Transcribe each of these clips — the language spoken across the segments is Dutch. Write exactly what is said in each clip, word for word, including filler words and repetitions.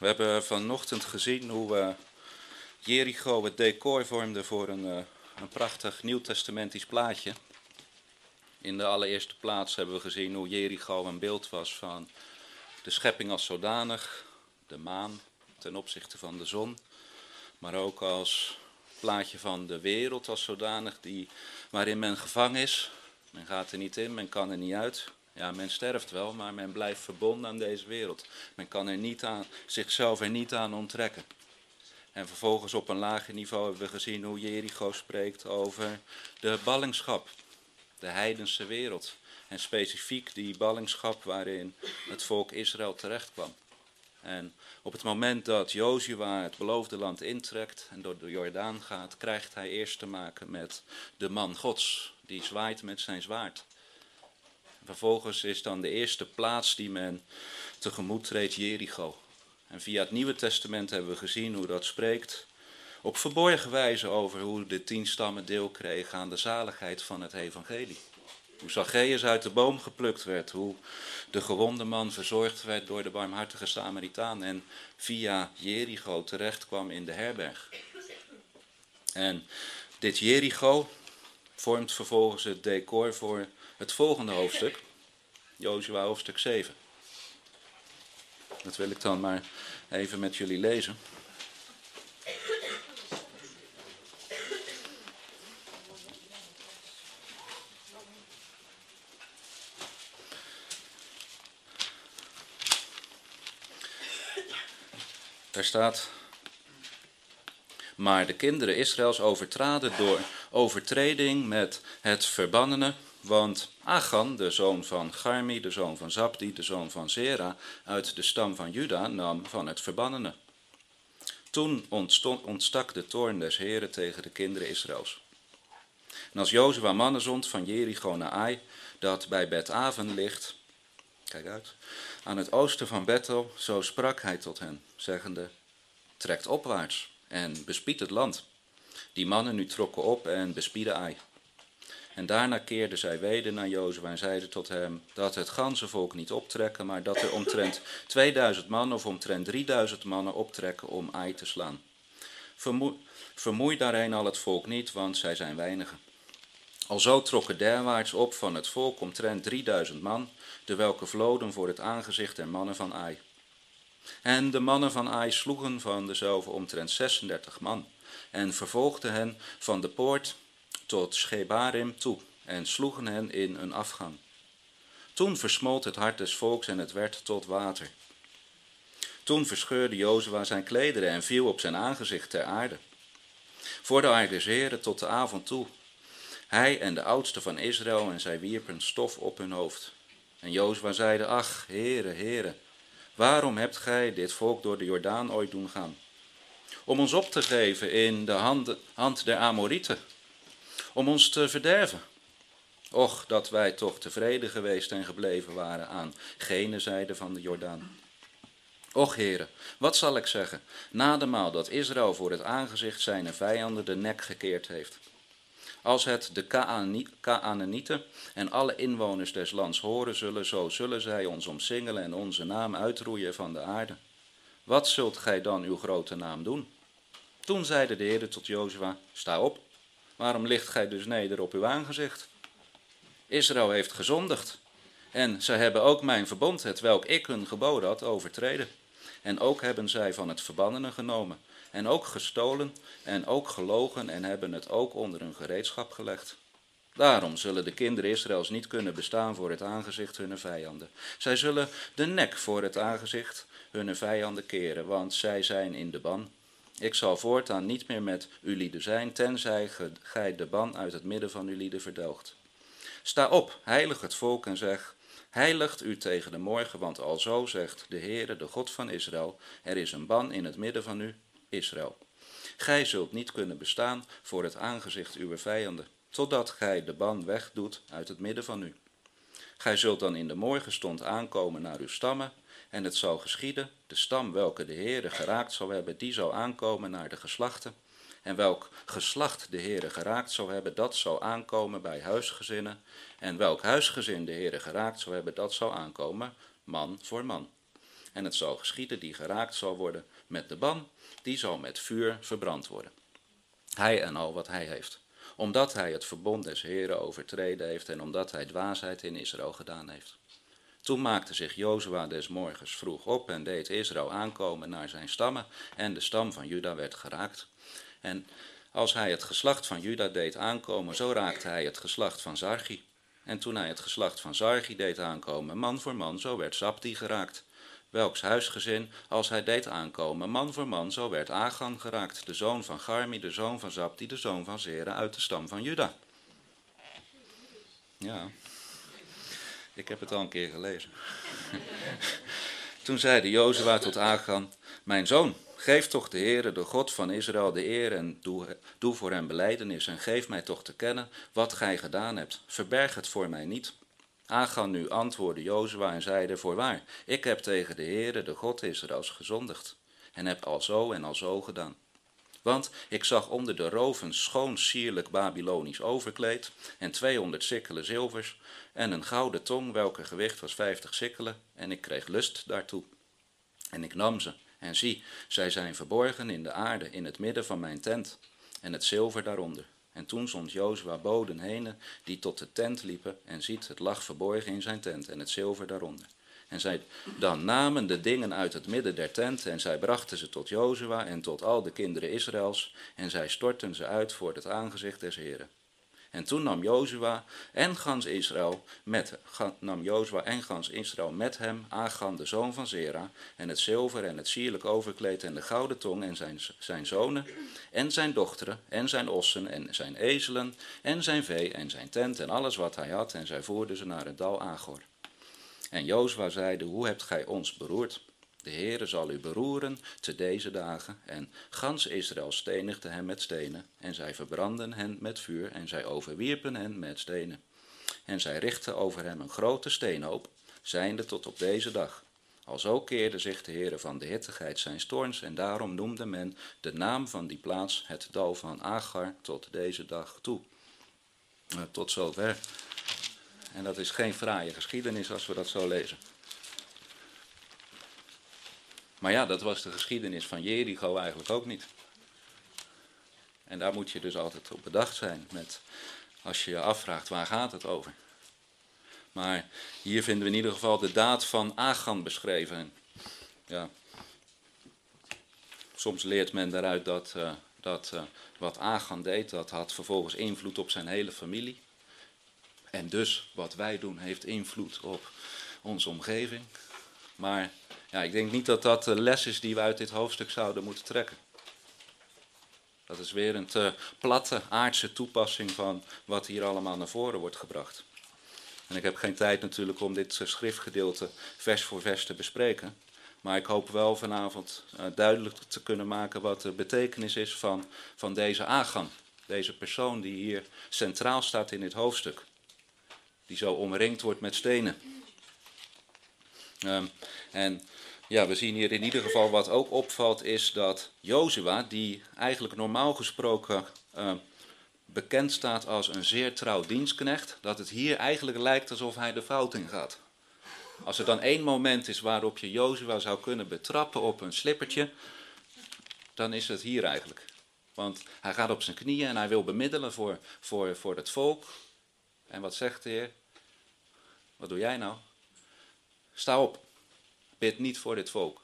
We hebben vanochtend gezien hoe uh, Jericho het decor vormde voor een, uh, een prachtig nieuwtestamentisch plaatje. In de allereerste plaats hebben we gezien hoe Jericho een beeld was van de schepping als zodanig, de maan ten opzichte van de zon, maar ook als plaatje van de wereld als zodanig die, waarin men gevangen is. Men gaat er niet in, men kan er niet uit. Ja, men sterft wel, maar men blijft verbonden aan deze wereld. Men kan er niet aan, zichzelf er niet aan onttrekken. En vervolgens op een lager niveau hebben we gezien hoe Jericho spreekt over de ballingschap, de heidense wereld. En specifiek die ballingschap waarin het volk Israël terecht kwam. En op het moment dat Jozua het beloofde land intrekt en door de Jordaan gaat, krijgt hij eerst te maken met de man Gods, die zwaait met zijn zwaard. Vervolgens is dan de eerste plaats die men tegemoet treedt Jericho. En via het Nieuwe Testament hebben we gezien hoe dat spreekt op verborgen wijze over hoe de tien stammen deel kregen aan de zaligheid van het evangelie. Hoe Zacchaeus uit de boom geplukt werd, hoe de gewonde man verzorgd werd door de barmhartige Samaritaan en via Jericho terecht kwam in de herberg. En dit Jericho vormt vervolgens het decor voor het volgende hoofdstuk, Jozua hoofdstuk zeven. Dat wil ik dan maar even met jullie lezen. Daar staat: maar de kinderen Israëls overtraden door overtreding met het verbannene, want Achan, de zoon van Garmi, de zoon van Zabdi, de zoon van Zera, uit de stam van Juda, nam van het verbannene. Toen ontstond, ontstak de toorn des Heren tegen de kinderen Israëls. En als Jozua mannen zond van Jericho naar Ai, dat bij Bet-aven ligt, kijk uit, aan het oosten van Bethel, zo sprak hij tot hen, zeggende: trekt opwaarts en bespied het land. Die mannen nu trokken op en bespieden Ai. En daarna keerden zij weder naar Jozua en zeiden tot hem dat het ganse volk niet optrekken, maar dat er omtrent tweeduizend mannen of omtrent drieduizend mannen optrekken om Ai te slaan. Vermoei, vermoei daarheen al het volk niet, want zij zijn weinigen. Alzo trokken derwaarts op van het volk omtrent drieduizend man, de welke vloden voor het aangezicht der mannen van Ai. En de mannen van Ai sloegen van dezelve omtrent zesendertig man, en vervolgden hen van de poort tot Schebarim toe, en sloegen hen in een afgang. Toen versmolt het hart des volks en het werd tot water. Toen verscheurde Jozua zijn klederen en viel op zijn aangezicht ter aarde, voor de aarde des Heren tot de avond toe. Hij en de oudsten van Israël, en zij wierpen stof op hun hoofd. En Jozua zeide: ach, Heere, Heere, waarom hebt gij dit volk door de Jordaan ooit doen gaan? Om ons op te geven in de hand, hand der Amorieten, om ons te verderven. Och, dat wij toch tevreden geweest en gebleven waren aan gene zijde van de Jordaan. Och, Heere, wat zal ik zeggen, na de maal dat Israël voor het aangezicht zijner vijanden de nek gekeerd heeft. Als het de Ka'ananieten en alle inwoners des lands horen zullen, zo zullen zij ons omsingelen en onze naam uitroeien van de aarde. Wat zult gij dan uw grote naam doen? Toen zeide de Heer tot Jozua: sta op, waarom ligt gij dus neder op uw aangezicht? Israël heeft gezondigd, en zij hebben ook mijn verbond, hetwelk ik hun geboden had, overtreden. En ook hebben zij van het verbannene genomen, en ook gestolen, en ook gelogen, en hebben het ook onder hun gereedschap gelegd. Daarom zullen de kinderen Israëls niet kunnen bestaan voor het aangezicht hunner vijanden. Zij zullen de nek voor het aangezicht hunner vijanden keren, want zij zijn in de ban. Ik zal voortaan niet meer met uw lieden zijn, tenzij gij de ban uit het midden van uw lieden verdelgt. Sta op, heilig het volk en zeg: heiligt u tegen de morgen, want alzo zegt de Heere, de God van Israël: er is een ban in het midden van u, Israël. Gij zult niet kunnen bestaan voor het aangezicht uwer vijanden, totdat gij de ban wegdoet uit het midden van u. Gij zult dan in de morgenstond aankomen naar uw stammen, en het zal geschieden, de stam welke de Heere geraakt zal hebben, die zal aankomen naar de geslachten. En welk geslacht de Heere geraakt zal hebben, dat zal aankomen bij huisgezinnen. En welk huisgezin de Heere geraakt zal hebben, dat zal aankomen man voor man. En het zal geschieden die geraakt zal worden met de ban, die zal met vuur verbrand worden. Hij en al wat hij heeft. Omdat hij het verbond des Heeren overtreden heeft en omdat hij dwaasheid in Israël gedaan heeft. Toen maakte zich Jozua des morgens vroeg op en deed Israël aankomen naar zijn stammen en de stam van Juda werd geraakt. En als hij het geslacht van Juda deed aankomen, zo raakte hij het geslacht van Zargi. En toen hij het geslacht van Zargi deed aankomen, man voor man, zo werd Zabdi geraakt. Welks huisgezin, als hij deed aankomen, man voor man, zo werd Achan geraakt, de zoon van Garmi, de zoon van Zabdi, de zoon van Zera, uit de stam van Juda. Ja, ik heb het al een keer gelezen. Toen zeide Jozua tot Achan, mijn zoon, geef toch de Heere, de God van Israël, de eer en doe, doe voor hem belijdenis en geef mij toch te kennen wat gij gedaan hebt. Verberg het voor mij niet. Achan nu antwoordde Jozua en zeide, voorwaar, ik heb tegen de Heere, de God Israëls, gezondigd en heb al zo en al zo gedaan. Want ik zag onder de roven schoon sierlijk Babylonisch overkleed en tweehonderd sikkelen zilvers en een gouden tong, welker gewicht was vijftig sikkelen, en ik kreeg lust daartoe. En ik nam ze, en zie, zij zijn verborgen in de aarde, in het midden van mijn tent, en het zilver daaronder. En toen zond Jozua boden heen, die tot de tent liepen, en ziet, het lag verborgen in zijn tent, en het zilver daaronder. En zij dan namen de dingen uit het midden der tent, en zij brachten ze tot Jozua en tot al de kinderen Israëls, en zij stortten ze uit voor het aangezicht des Heren. En toen nam Jozua en gans Israël met, nam Jozua en gans Israël met hem Achan, de zoon van Zera, en het zilver en het sierlijk overkleed en de gouden tong en zijn, zijn zonen en zijn dochteren en zijn ossen en zijn ezelen en zijn vee en zijn tent en alles wat hij had, en zij voerden ze naar het dal Agor. En Jozua zeide, hoe hebt gij ons beroerd? De Heere zal u beroeren te deze dagen. En gans Israël stenigde hem met stenen. En zij verbrandden hen met vuur. En zij overwierpen hen met stenen. En zij richtten over hem een grote steenhoop, zijnde tot op deze dag. Alzo keerde zich de Heere van de hittigheid zijn toorns. En daarom noemde men de naam van die plaats het dal van Agar tot deze dag toe. Uh, tot zover. En dat is geen fraaie geschiedenis als we dat zo lezen. Maar ja, dat was de geschiedenis van Jericho eigenlijk ook niet. En daar moet je dus altijd op bedacht zijn, met, als je je afvraagt waar gaat het over. Maar hier vinden we in ieder geval de daad van Achan beschreven. En ja, soms leert men daaruit dat, uh, dat uh, wat Achan deed, dat had vervolgens invloed op zijn hele familie. En dus wat wij doen heeft invloed op onze omgeving. Maar ja, ik denk niet dat dat de les is die we uit dit hoofdstuk zouden moeten trekken. Dat is weer een te platte, aardse toepassing van wat hier allemaal naar voren wordt gebracht. En ik heb geen tijd natuurlijk om dit schriftgedeelte vers voor vers te bespreken. Maar ik hoop wel vanavond uh, duidelijk te kunnen maken wat de betekenis is van, van deze Achan. Deze persoon die hier centraal staat in dit hoofdstuk. Die zo omringd wordt met stenen. Um, en ja, we zien hier in ieder geval wat ook opvalt is dat Jozua, die eigenlijk normaal gesproken uh, bekend staat als een zeer trouw dienstknecht, dat het hier eigenlijk lijkt alsof hij de fout in gaat. Als er dan één moment is waarop je Jozua zou kunnen betrappen op een slippertje, dan is het hier eigenlijk. Want hij gaat op zijn knieën en hij wil bemiddelen voor, voor, voor het volk. En wat zegt de Heer? Wat doe jij nou? Sta op. Bid niet voor dit volk.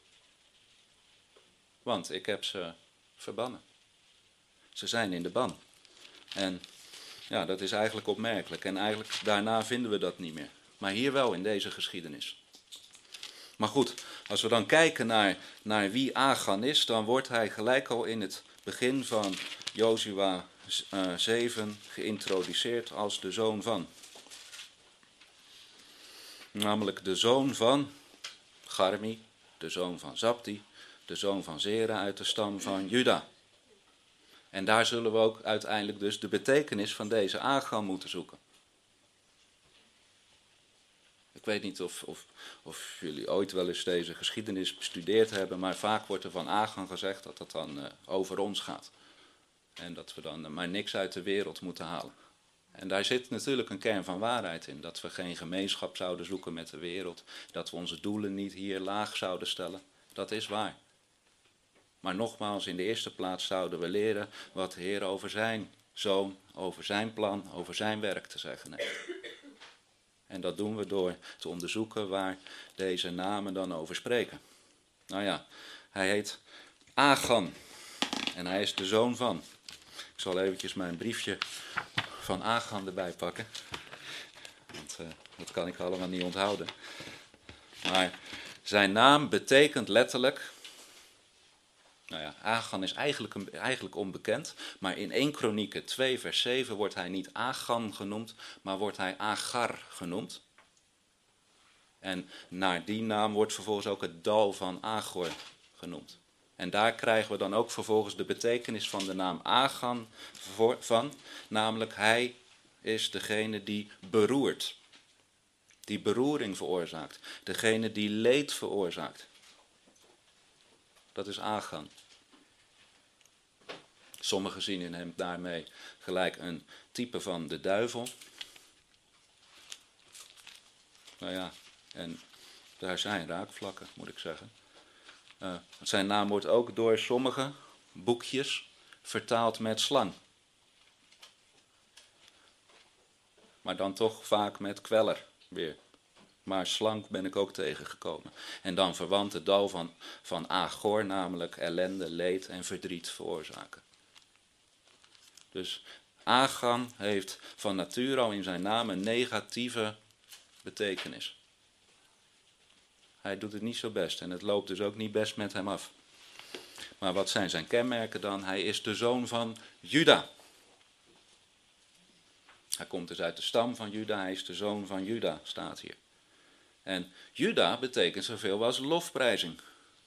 Want ik heb ze verbannen. Ze zijn in de ban. En ja, dat is eigenlijk opmerkelijk. En eigenlijk daarna vinden we dat niet meer. Maar hier wel in deze geschiedenis. Maar goed, als we dan kijken naar, naar wie Achan is, dan wordt hij gelijk al in het begin van Jozua uh, zeven geïntroduceerd als de zoon van. Namelijk de zoon van Garmi, de zoon van Zabdi, de zoon van Zera uit de stam van Juda. En daar zullen we ook uiteindelijk dus de betekenis van deze Achan moeten zoeken. Ik weet niet of, of, of jullie ooit wel eens deze geschiedenis bestudeerd hebben, maar vaak wordt er van Achan gezegd dat het dan uh, over ons gaat. En dat we dan uh, maar niks uit de wereld moeten halen. En daar zit natuurlijk een kern van waarheid in. Dat we geen gemeenschap zouden zoeken met de wereld. Dat we onze doelen niet hier laag zouden stellen. Dat is waar. Maar nogmaals, in de eerste plaats zouden we leren wat de Heer over zijn zoon, over zijn plan, over zijn werk te zeggen heeft. En dat doen we door te onderzoeken waar deze namen dan over spreken. Nou ja, hij heet Achan. En hij is de zoon van. Ik zal eventjes mijn briefje van Achan erbij pakken. Want uh, dat kan ik allemaal niet onthouden. Maar zijn naam betekent letterlijk... Nou ja, Achan is eigenlijk, een, eigenlijk onbekend. Maar in eerste Kronieken twee vers zeven wordt hij niet Achan genoemd, maar wordt hij Agar genoemd. En naar die naam wordt vervolgens ook het dal van Agor genoemd. En daar krijgen we dan ook vervolgens de betekenis van de naam Achan van. Namelijk, hij is degene die beroert. Die beroering veroorzaakt. Degene die leed veroorzaakt. Dat is Achan. Sommigen zien in hem daarmee gelijk een type van de duivel. Nou ja, en daar zijn raakvlakken, moet ik zeggen. Uh, zijn naam wordt ook door sommige boekjes vertaald met slang. Maar dan toch vaak met kweller weer. Maar slang ben ik ook tegengekomen. En dan verwant het dal van, van Agor, namelijk ellende, leed en verdriet veroorzaken. Dus Achan heeft van nature al in zijn naam een negatieve betekenis. Hij doet het niet zo best en het loopt dus ook niet best met hem af. Maar wat zijn zijn kenmerken dan? Hij is de zoon van Juda. Hij komt dus uit de stam van Juda, hij is de zoon van Juda, staat hier. En Juda betekent zoveel als lofprijzing.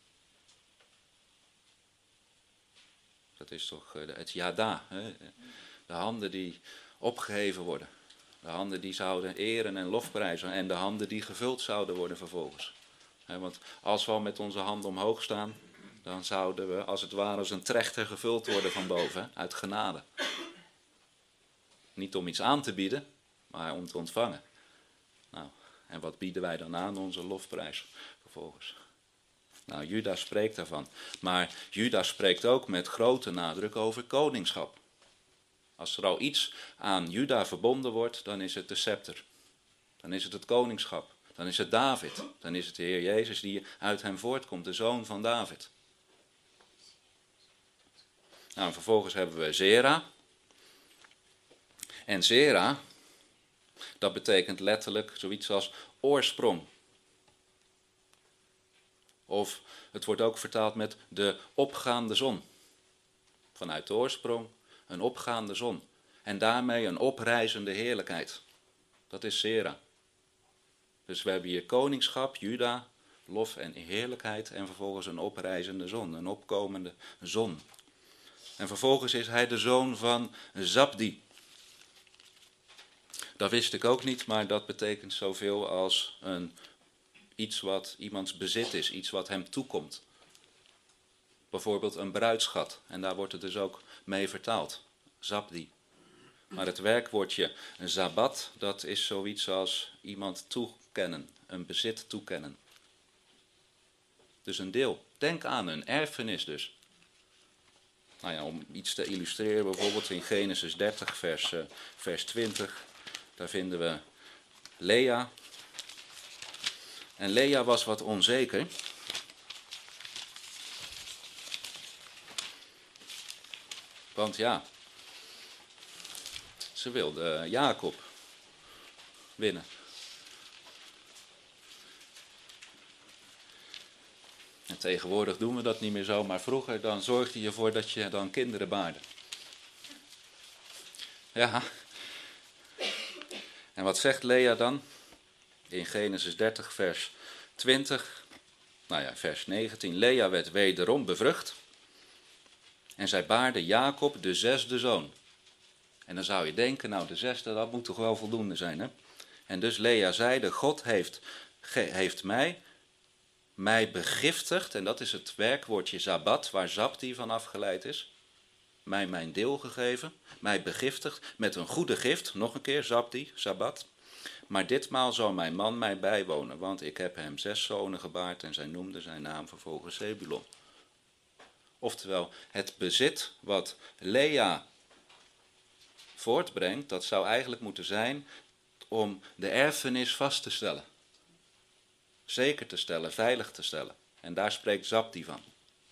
Dat is toch het Yada, hè? De handen die opgeheven worden. De handen die zouden eren en lofprijzen en de handen die gevuld zouden worden vervolgens. Want als we al met onze handen omhoog staan, dan zouden we als het ware als een trechter gevuld worden van boven, uit genade. Niet om iets aan te bieden, maar om te ontvangen. Nou, en wat bieden wij dan aan? Onze lofprijs vervolgens. Nou, Juda spreekt daarvan. Maar Juda spreekt ook met grote nadruk over koningschap. Als er al iets aan Juda verbonden wordt, dan is het de scepter. Dan is het het koningschap. Dan is het David. Dan is het de Heer Jezus die uit hem voortkomt, de zoon van David. Nou, en vervolgens hebben we Zera. En Zera, dat betekent letterlijk zoiets als oorsprong. Of het wordt ook vertaald met de opgaande zon. Vanuit de oorsprong een opgaande zon. En daarmee een oprijzende heerlijkheid. Dat is Zera. Dus we hebben hier koningschap, Juda, lof en heerlijkheid en vervolgens een oprijzende zon, een opkomende zon. En vervolgens is hij de zoon van Zabdi. Dat wist ik ook niet, maar dat betekent zoveel als een, iets wat iemands bezit is, iets wat hem toekomt. Bijvoorbeeld een bruidsschat, en daar wordt het dus ook mee vertaald, Zabdi. Maar het werkwoordje zabat, dat is zoiets als iemand toekennen, een bezit toekennen. Dus een deel. Denk aan een erfenis dus. Nou ja, om iets te illustreren, bijvoorbeeld in Genesis dertig, vers, uh, vers twintig, daar vinden we Lea. En Lea was wat onzeker. Want ja, ze wilde Jacob winnen. En tegenwoordig doen we dat niet meer zo, maar vroeger dan zorgde je ervoor dat je dan kinderen baarde. Ja. En wat zegt Lea dan? In Genesis dertig, vers twintig, nou ja, vers negentien. Lea werd wederom bevrucht en zij baarde Jacob de zesde zoon. En dan zou je denken, nou de zesde, dat moet toch wel voldoende zijn, hè? En dus Lea zeide, God heeft, heeft mij, mij begiftigd, en dat is het werkwoordje zabat, waar zabdi van afgeleid is. mij mijn deel gegeven, mij begiftigd met een goede gift, nog een keer, Zabdi, Sabbat. Maar ditmaal zal mijn man mij bijwonen, want ik heb hem zes zonen gebaard en zij noemde zijn naam vervolgens Zebulon. Oftewel, het bezit wat Lea voortbrengt, dat zou eigenlijk moeten zijn om de erfenis vast te stellen. Zeker te stellen, veilig te stellen. En daar spreekt Zabdi van.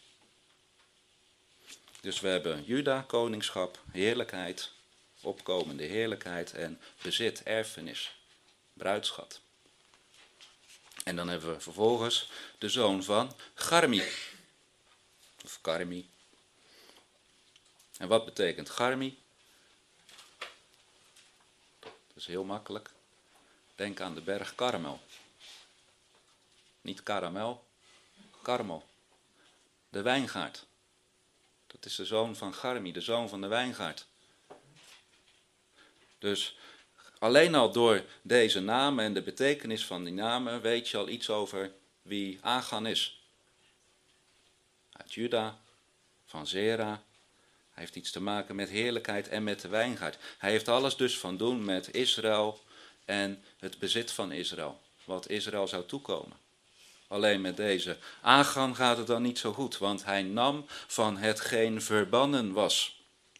Dus we hebben Juda, koningschap, heerlijkheid, opkomende heerlijkheid en bezit, erfenis, bruidschat. En dan hebben we vervolgens de zoon van Garmi. Of Karmi. En wat betekent Garmi? Dat is heel makkelijk. Denk aan de berg Karmel. Niet karamel, Karmel. De wijngaard. Dat is de zoon van Garmi, de zoon van de wijngaard. Dus alleen al door deze namen en de betekenis van die namen weet je al iets over wie Achan is. Uit Juda, van Zera. Hij heeft iets te maken met heerlijkheid en met de wijngaard. Hij heeft alles dus van doen met Israël en het bezit van Israël. Wat Israël zou toekomen. Alleen met deze Achan gaat het dan niet zo goed, want hij nam van hetgeen verbannen was.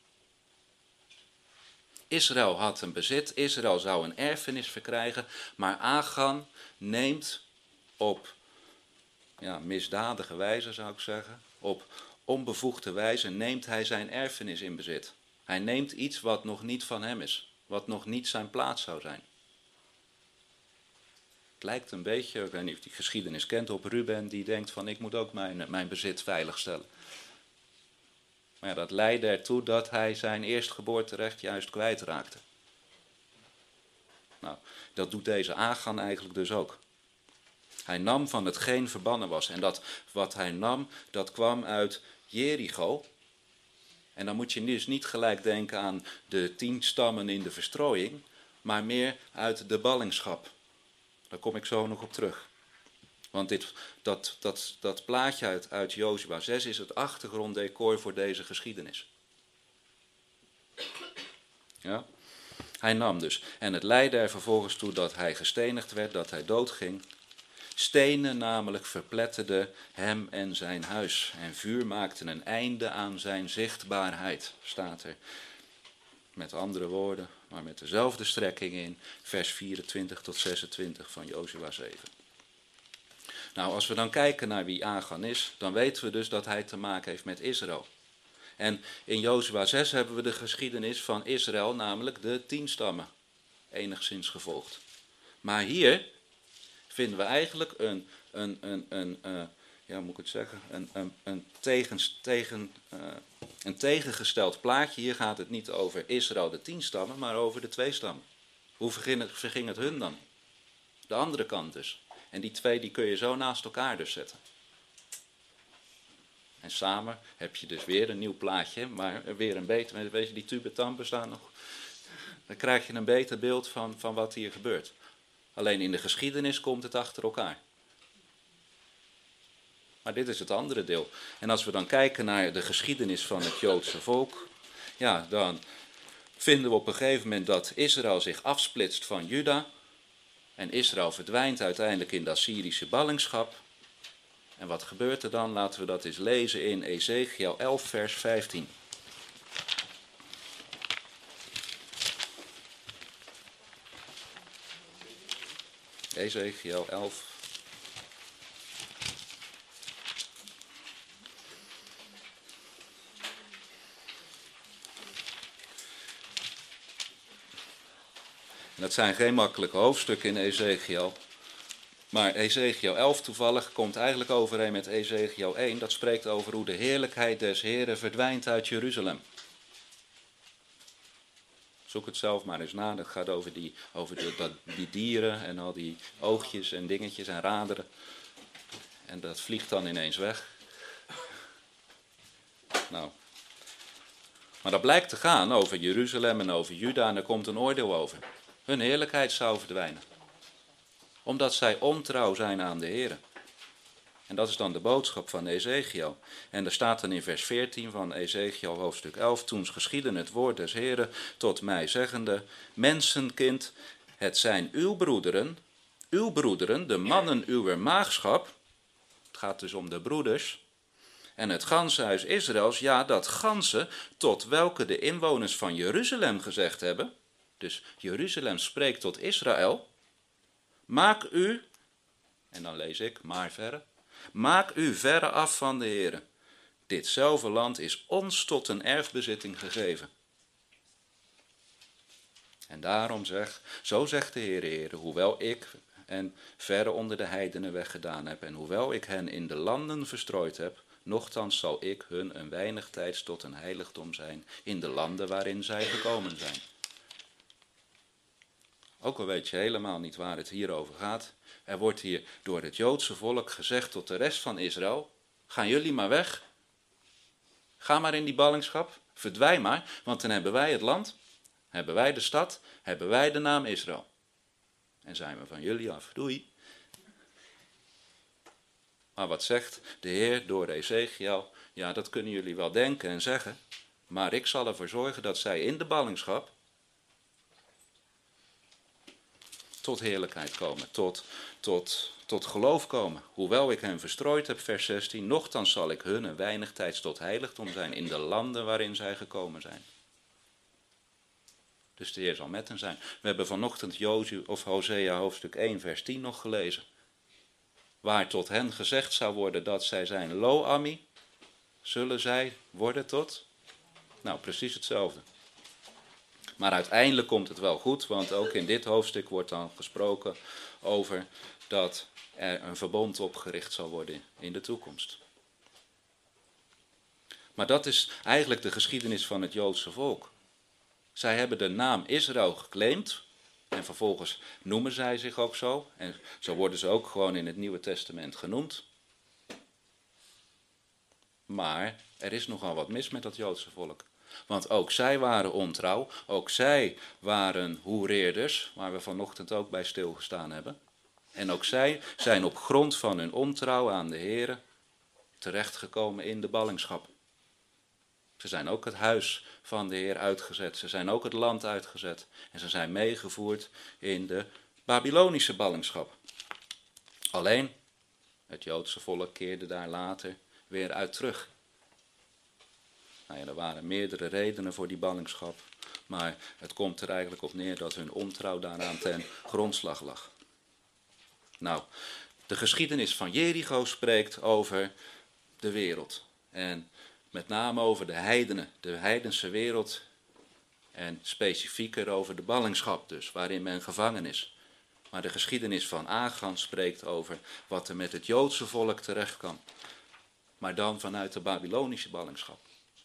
Israël had een bezit, Israël zou een erfenis verkrijgen, maar Achan neemt op ja, misdadige wijze, zou ik zeggen, op onbevoegde wijze neemt hij zijn erfenis in bezit. Hij neemt iets wat nog niet van hem is, wat nog niet zijn plaats zou zijn. Het lijkt een beetje, ik weet niet of die geschiedenis kent, op Ruben die denkt van ik moet ook mijn, mijn bezit veiligstellen. Maar ja, dat leidde ertoe dat hij zijn eerstgeboorterecht juist kwijtraakte. Nou, dat doet deze Achan eigenlijk dus ook. Hij nam van hetgeen verbannen was. En dat wat hij nam, dat kwam uit Jericho. En dan moet je dus niet gelijk denken aan de tien stammen in de verstrooiing, maar meer uit de ballingschap. Daar kom ik zo nog op terug. Want dit, dat, dat, dat plaatje uit, uit Jozua zes is het achtergronddecor voor deze geschiedenis. Ja? Hij nam dus. En het leidde er vervolgens toe dat hij gestenigd werd, dat hij doodging. Stenen namelijk verpletterden hem en zijn huis. En vuur maakte een einde aan zijn zichtbaarheid, staat er. Met andere woorden, maar met dezelfde strekking in vers vierentwintig tot zesentwintig van Jozua zeven. Nou, als we dan kijken naar wie Achan is, dan weten we dus dat hij te maken heeft met Israël. En in Jozua zes hebben we de geschiedenis van Israël, namelijk de tien stammen, enigszins gevolgd. Maar hier vinden we eigenlijk een, een, een, een uh, ja, hoe moet ik het zeggen, een, een, een, tegens, tegen, uh, een tegengesteld plaatje. Hier gaat het niet over Israël, de tien stammen, maar over de twee stammen. Hoe verging het, verging het hun dan? De andere kant dus. En die twee die kun je zo naast elkaar dus zetten. En samen heb je dus weer een nieuw plaatje, maar weer een beter, weet je, die tube bestaan nog. Dan krijg je een beter beeld van, van wat hier gebeurt. Alleen in de geschiedenis komt het achter elkaar. Maar dit is het andere deel. En als we dan kijken naar de geschiedenis van het Joodse volk, ja, dan vinden we op een gegeven moment dat Israël zich afsplitst van Juda. En Israël verdwijnt uiteindelijk in de Assyrische ballingschap. En wat gebeurt er dan? Laten we dat eens lezen in Ezechiel elf, vers vijftien. Ezechiel elf. En dat zijn geen makkelijke hoofdstukken in Ezechiel. Maar Ezechiel elf toevallig komt eigenlijk overeen met Ezechiel één. Dat spreekt over hoe de heerlijkheid des Heren verdwijnt uit Jeruzalem. Zoek het zelf maar eens na. Dat gaat over die, over de, dat, die dieren en al die oogjes en dingetjes en raderen. En dat vliegt dan ineens weg. Nou. Maar dat blijkt te gaan over Jeruzalem en over Juda en er komt een oordeel over. Hun heerlijkheid zou verdwijnen. Omdat zij ontrouw zijn aan de Heer. En dat is dan de boodschap van Ezekiel. En er staat dan in vers veertien van Ezekiel hoofdstuk elf, toen geschiedde het woord des Heren tot mij zeggende, mensenkind, het zijn uw broederen, uw broederen, de mannen uwer maagschap, het gaat dus om de broeders, en het ganse huis Israëls, ja dat ganse, tot welke de inwoners van Jeruzalem gezegd hebben, dus Jeruzalem spreekt tot Israël, maak u, en dan lees ik, maar verre, maak u verre af van de Heere. Ditzelfde land is ons tot een erfbezitting gegeven. En daarom zeg, zo zegt de Heere, Heere, hoewel ik en verre onder de heidenen weggedaan heb, en hoewel ik hen in de landen verstrooid heb, nochtans zal ik hun een weinig tijds tot een heiligdom zijn in de landen waarin zij gekomen zijn. Ook al weet je helemaal niet waar het hier over gaat, er wordt hier door het Joodse volk gezegd tot de rest van Israël, gaan jullie maar weg, ga maar in die ballingschap, verdwijn maar, want dan hebben wij het land, hebben wij de stad, hebben wij de naam Israël. En zijn we van jullie af, doei. Maar wat zegt de Heer door Ezekiel? Ja, dat kunnen jullie wel denken en zeggen, maar ik zal ervoor zorgen dat zij in de ballingschap tot heerlijkheid komen, tot, tot, tot geloof komen. Hoewel ik hen verstrooid heb, vers zestien, nochtans zal ik hun een weinig tijds tot heiligdom zijn in de landen waarin zij gekomen zijn. Dus de Heer zal met hen zijn. We hebben vanochtend Jozu, of Hosea hoofdstuk één vers tien nog gelezen. Waar tot hen gezegd zou worden dat zij zijn Lo-Ami, zullen zij worden tot? Nou, precies hetzelfde. Maar uiteindelijk komt het wel goed, want ook in dit hoofdstuk wordt dan gesproken over dat er een verbond opgericht zal worden in de toekomst. Maar dat is eigenlijk de geschiedenis van het Joodse volk. Zij hebben de naam Israël geclaimd en vervolgens noemen zij zich ook zo. En zo worden ze ook gewoon in het Nieuwe Testament genoemd. Maar er is nogal wat mis met dat Joodse volk. Want ook zij waren ontrouw, ook zij waren hoereerders, waar we vanochtend ook bij stilgestaan hebben. En ook zij zijn op grond van hun ontrouw aan de Heere terechtgekomen in de ballingschap. Ze zijn ook het huis van de Heer uitgezet, ze zijn ook het land uitgezet. En ze zijn meegevoerd in de Babylonische ballingschap. Alleen, het Joodse volk keerde daar later weer uit terug. Nou ja, er waren meerdere redenen voor die ballingschap, maar het komt er eigenlijk op neer dat hun ontrouw daaraan ten grondslag lag. Nou, de geschiedenis van Jericho spreekt over de wereld en met name over de heidenen, de heidense wereld en specifieker over de ballingschap dus, waarin men gevangen is. Maar de geschiedenis van Achan spreekt over wat er met het Joodse volk terecht kan, maar dan vanuit de Babylonische ballingschap.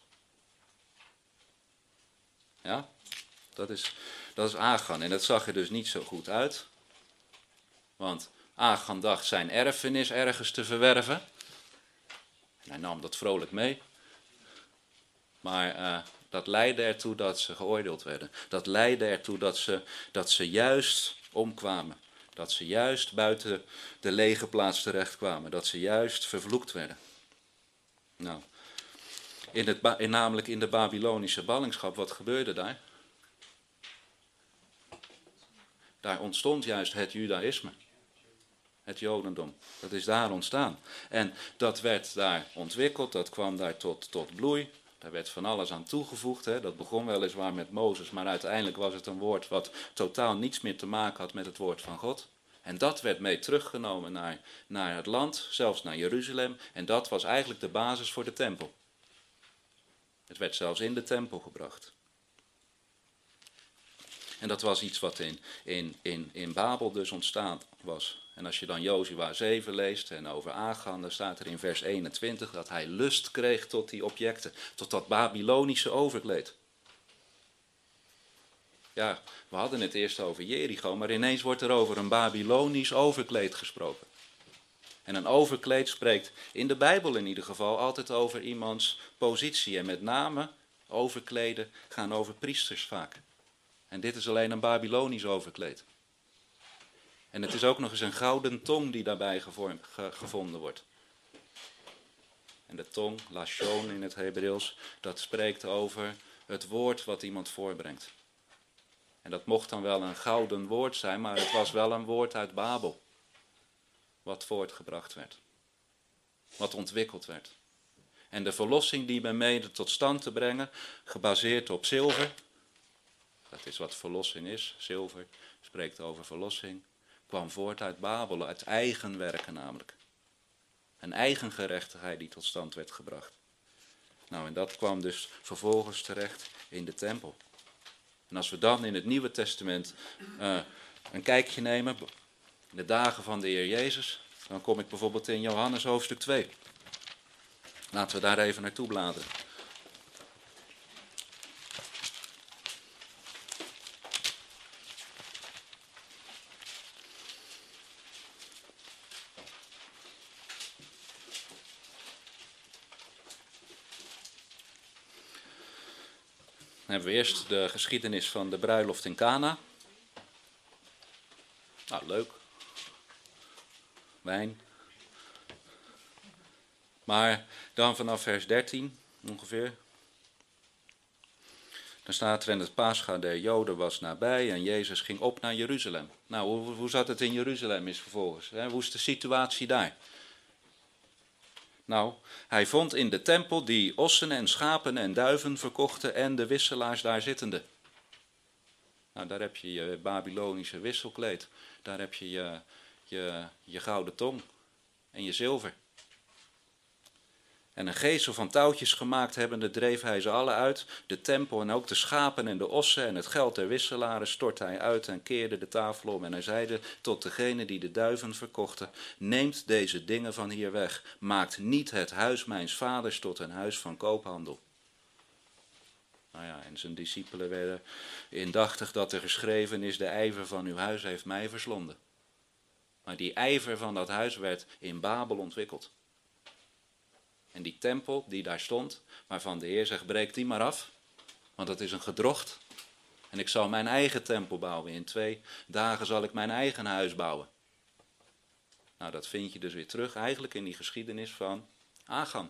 Ja, dat is, dat is Achan. En dat zag er dus niet zo goed uit. Want Achan dacht zijn erfenis ergens te verwerven. En hij nam dat vrolijk mee. Maar uh, dat leidde ertoe dat ze geoordeeld werden. Dat leidde ertoe dat ze, dat ze juist omkwamen. Dat ze juist buiten de lege plaats terechtkwamen. Dat ze juist vervloekt werden. Nou, in het, in, namelijk in de Babylonische ballingschap, wat gebeurde daar? Daar ontstond juist het judaïsme. Het jodendom. Dat is daar ontstaan. En dat werd daar ontwikkeld, dat kwam daar tot, tot bloei. Daar werd van alles aan toegevoegd. Hè. Dat begon weliswaar met Mozes, maar uiteindelijk was het een woord wat totaal niets meer te maken had met het woord van God. En dat werd mee teruggenomen naar, naar het land, zelfs naar Jeruzalem. En dat was eigenlijk de basis voor de tempel. Het werd zelfs in de tempel gebracht. En dat was iets wat in, in, in, in Babel dus ontstaan was. En als je dan Jozua zeven leest en over Achan, dan staat er in vers eenentwintig dat hij lust kreeg tot die objecten, tot dat Babylonische overkleed. Ja, we hadden het eerst over Jericho, maar ineens wordt er over een Babylonisch overkleed gesproken. En een overkleed spreekt in de Bijbel in ieder geval altijd over iemands positie. En met name overkleden gaan over priesters vaak. En dit is alleen een Babylonisch overkleed. En het is ook nog eens een gouden tong die daarbij gevormd, ge, gevonden wordt. En de tong, lashon in het Hebreeuws, dat spreekt over het woord wat iemand voorbrengt. En dat mocht dan wel een gouden woord zijn, maar het was wel een woord uit Babel. Wat voortgebracht werd. Wat ontwikkeld werd. En de verlossing die men meende tot stand te brengen, gebaseerd op zilver. Dat is wat verlossing is, zilver spreekt over verlossing. Kwam voort uit Babel, uit eigen werken namelijk. Een eigen gerechtigheid die tot stand werd gebracht. Nou, en dat kwam dus vervolgens terecht in de tempel. En als we dan in het Nieuwe Testament uh, een kijkje nemen, in de dagen van de Heer Jezus, dan kom ik bijvoorbeeld in Johannes hoofdstuk twee. Laten we daar even naartoe bladeren. Dan hebben we eerst de geschiedenis van de bruiloft in Cana. Nou, leuk. Wijn. Maar dan vanaf vers dertien ongeveer. Dan staat er: en het Pascha der Joden was nabij en Jezus ging op naar Jeruzalem. Nou, hoe, hoe zat het in Jeruzalem is vervolgens? Hè? Hoe is de situatie daar? Nou, hij vond in de tempel die ossen en schapen en duiven verkochten en de wisselaars daar zittende. Nou, daar heb je je Babylonische wisselkleed. Daar heb je je, je je gouden tong en je zilver. En een gezel van touwtjes gemaakt hebbende dreef hij ze alle uit. De tempel en ook de schapen en de ossen en het geld der wisselaren stortte hij uit en keerde de tafel om. En hij zeide tot degene die de duiven verkochten: neemt deze dingen van hier weg. Maakt niet het huis mijns vaders tot een huis van koophandel. Nou ja, en zijn discipelen werden indachtig dat er geschreven is: de ijver van uw huis heeft mij verslonden. Maar die ijver van dat huis werd in Babel ontwikkeld. En die tempel die daar stond, waarvan de Heer zegt: breek die maar af, want dat is een gedrocht. En ik zal mijn eigen tempel bouwen. In twee dagen zal ik mijn eigen huis bouwen. Nou, dat vind je dus weer terug eigenlijk in die geschiedenis van Achan.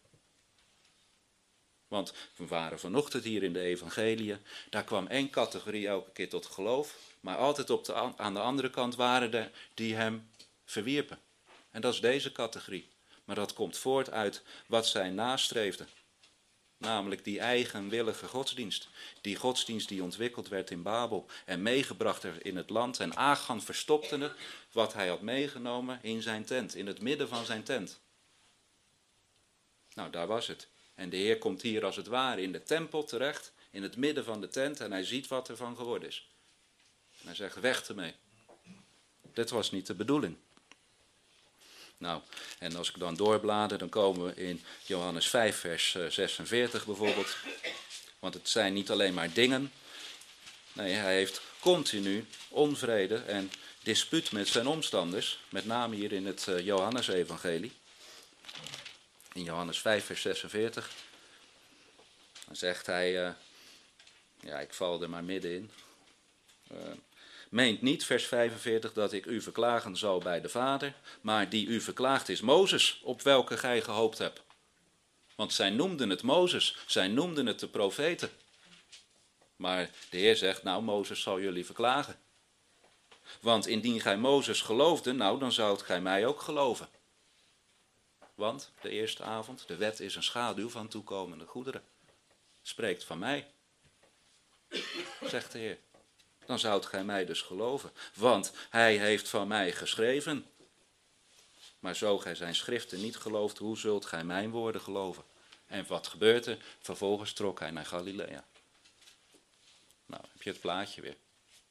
Want we waren vanochtend hier in de evangeliën, daar kwam één categorie elke keer tot geloof, maar altijd op de, aan de andere kant waren er die hem verwierpen. En dat is deze categorie. Maar dat komt voort uit wat zij nastreefden. Namelijk die eigenwillige godsdienst. Die godsdienst die ontwikkeld werd in Babel en meegebracht werd in het land. En Achan verstopte het, wat hij had meegenomen, in zijn tent, in het midden van zijn tent. Nou, daar was het. En de Heer komt hier als het ware in de tempel terecht, in het midden van de tent, en hij ziet wat er van geworden is. En hij zegt: weg ermee. Dit was niet de bedoeling. Nou, en als ik dan doorblader, dan komen we in Johannes vijf, vers zesenveertig bijvoorbeeld. Want het zijn niet alleen maar dingen. Nee, hij heeft continu onvrede en dispuut met zijn omstanders. Met name hier in het Johannes-evangelie. In Johannes vijf, vers zesenveertig. Dan zegt hij, uh, ja, ik val er maar middenin. Uh, Meent niet, vers vijfenveertig, dat ik u verklagen zal bij de Vader, maar die u verklaagt is Mozes, op welke gij gehoopt hebt. Want zij noemden het Mozes, zij noemden het de profeten. Maar de Heer zegt: nou, Mozes zal jullie verklagen. Want indien gij Mozes geloofde, nou, dan zoudt gij mij ook geloven. Want, de eerste avond, de wet is een schaduw van toekomende goederen. Spreekt van mij, zegt de Heer. Dan zoudt gij mij dus geloven. Want hij heeft van mij geschreven. Maar zo gij zijn schriften niet gelooft, hoe zult gij mijn woorden geloven? En wat gebeurt er? Vervolgens trok hij naar Galilea. Nou, heb je het plaatje weer.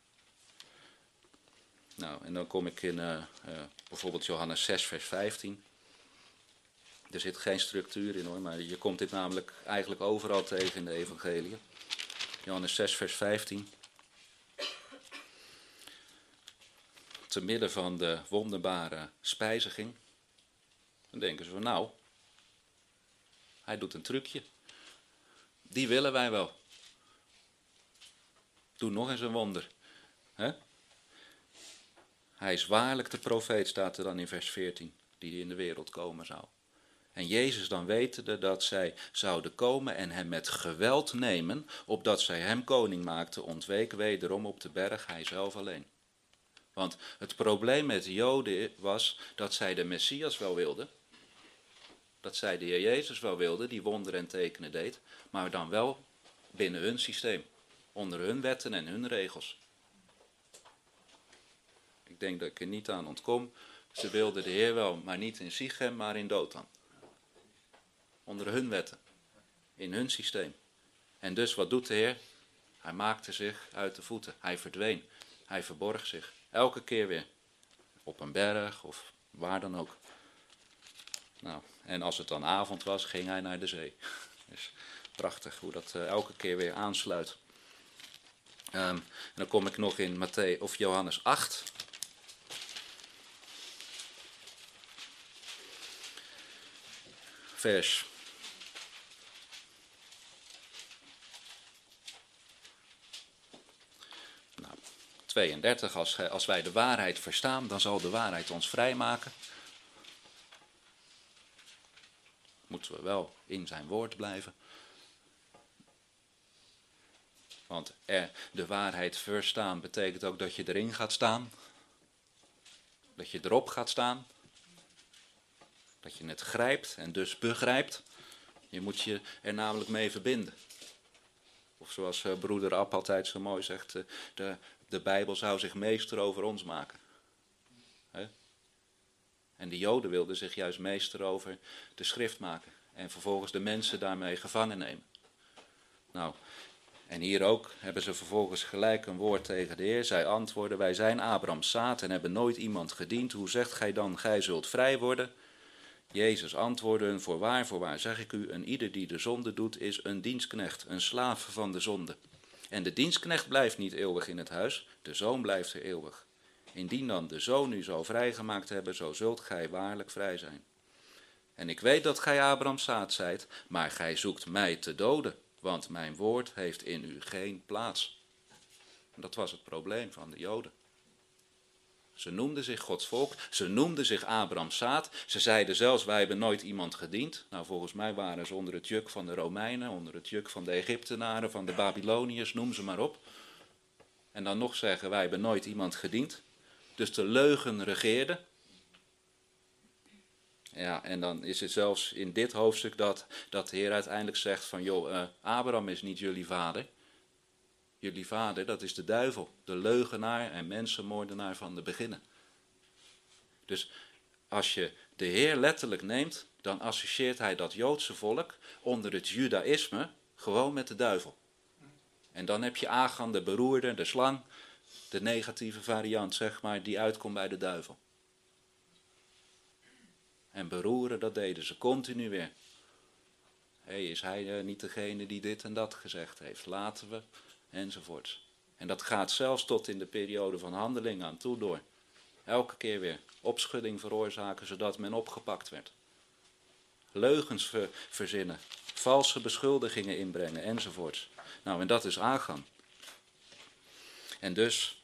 Nou, en dan kom ik in uh, uh, bijvoorbeeld Johannes zes, vers vijftien. Er zit geen structuur in hoor, maar je komt dit namelijk eigenlijk overal tegen in de evangelie. Johannes zes, vers vijftien. Te midden van de wonderbare spijziging. Dan denken ze van nou, hij doet een trucje. Die willen wij wel. Doe nog eens een wonder. He? Hij is waarlijk de profeet, staat er dan in vers veertien, die in de wereld komen zou. En Jezus dan wetende dat zij zouden komen en hem met geweld nemen, opdat zij hem koning maakten, ontweek wederom op de berg hij zelf alleen. Want het probleem met de Joden was dat zij de Messias wel wilden, dat zij de Heer Jezus wel wilden, die wonderen en tekenen deed, maar dan wel binnen hun systeem, onder hun wetten en hun regels. Ik denk dat ik er niet aan ontkom. Ze wilden de Heer wel, maar niet in Sichem, maar in Dothan. Onder hun wetten, in hun systeem. En dus wat doet de Heer? Hij maakte zich uit de voeten. Hij verdween. Hij verborg zich. Elke keer weer. Op een berg of waar dan ook. Nou, en als het dan avond was, ging hij naar de zee. Dus prachtig hoe dat uh, elke keer weer aansluit. Um, en dan kom ik nog in Matthäus of Johannes acht. Vers nou, tweeëndertig. Als, als wij de waarheid verstaan, dan zal de waarheid ons vrijmaken. Moeten we wel in zijn woord blijven. Want er, de waarheid verstaan betekent ook dat je erin gaat staan. Dat je erop gaat staan. Dat je het grijpt en dus begrijpt. Je moet je er namelijk mee verbinden. Of zoals uh, broeder Ab altijd zo mooi zegt, uh, de, de Bijbel zou zich meester over ons maken. He? En de Joden wilden zich juist meester over de schrift maken. En vervolgens de mensen daarmee gevangen nemen. Nou, en hier ook hebben ze vervolgens gelijk een woord tegen de Heer. Zij antwoorden, wij zijn Abrahams zaad en hebben nooit iemand gediend. Hoe zegt gij dan, gij zult vrij worden? Jezus antwoordde hun, voorwaar, voorwaar zeg ik u, een ieder die de zonde doet is een dienstknecht, een slaaf van de zonde. En de dienstknecht blijft niet eeuwig in het huis, de zoon blijft er eeuwig. Indien dan de zoon u zou vrijgemaakt hebben, zo zult gij waarlijk vrij zijn. En ik weet dat gij Abrahams zaad zijt, maar gij zoekt mij te doden, want mijn woord heeft in u geen plaats. En dat was het probleem van de Joden. Ze noemden zich Gods volk, ze noemden zich Abrahams zaad. Ze zeiden zelfs, wij hebben nooit iemand gediend. Nou, volgens mij waren ze onder het juk van de Romeinen, onder het juk van de Egyptenaren, van de Babyloniërs, noem ze maar op. En dan nog zeggen, wij hebben nooit iemand gediend. Dus de leugen regeerde. Ja, en dan is het zelfs in dit hoofdstuk dat, dat de Heer uiteindelijk zegt van, joh, uh, Abraham is niet jullie vader. Jullie vader, dat is de duivel, de leugenaar en mensenmoordenaar van de beginnen. Dus als je de Heer letterlijk neemt, dan associeert hij dat Joodse volk onder het Judaïsme gewoon met de duivel. En dan heb je Achan, de beroerde, de slang, de negatieve variant, zeg maar, die uitkomt bij de duivel. En beroeren, dat deden ze continu weer. Hé, hey, is hij uh, niet degene die dit en dat gezegd heeft? Laten we... enzovoorts. En dat gaat zelfs tot in de periode van handeling aan toe door. Elke keer weer opschudding veroorzaken zodat men opgepakt werd. Leugens ver, verzinnen, valse beschuldigingen inbrengen enzovoorts. Nou, en dat is Achan. En dus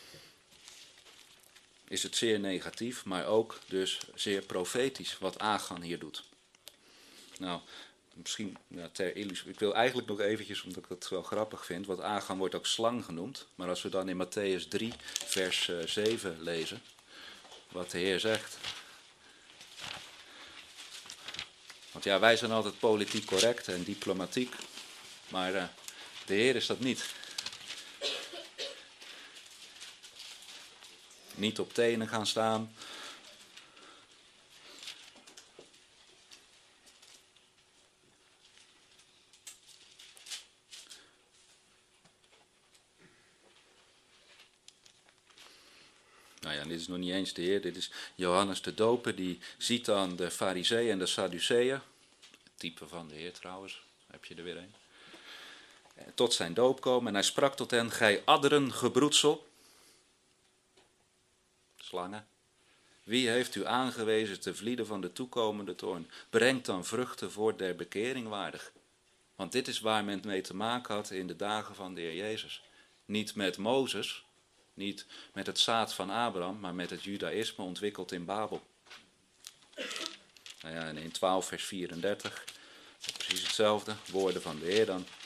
is het zeer negatief, maar ook dus zeer profetisch wat Achan hier doet. Nou, misschien ja, ter illustratie. Ik wil eigenlijk nog eventjes, omdat ik dat wel grappig vind, want Achan wordt ook slang genoemd. Maar als we dan in Matthäus drie, vers uh, zeven lezen, wat de Heer zegt. Want ja, wij zijn altijd politiek correct en diplomatiek, maar uh, de Heer is dat niet. Niet op tenen gaan staan. Nou ja, dit is nog niet eens de Heer, dit is Johannes de Doper, die ziet dan de Farizeeën en de Sadduceeën, het type van de Heer trouwens, heb je er weer een, tot zijn doop komen en hij sprak tot hen, gij adderen gebroedsel, slangen, wie heeft u aangewezen te vlieden van de toekomende toorn, brengt dan vruchten voor der bekering waardig. Want dit is waar men mee te maken had in de dagen van de Heer Jezus. Niet met Mozes, niet met het zaad van Abraham, maar met het judaïsme ontwikkeld in Babel. Nou ja, en in twaalf vers vierendertig, precies hetzelfde, woorden van de Heer dan.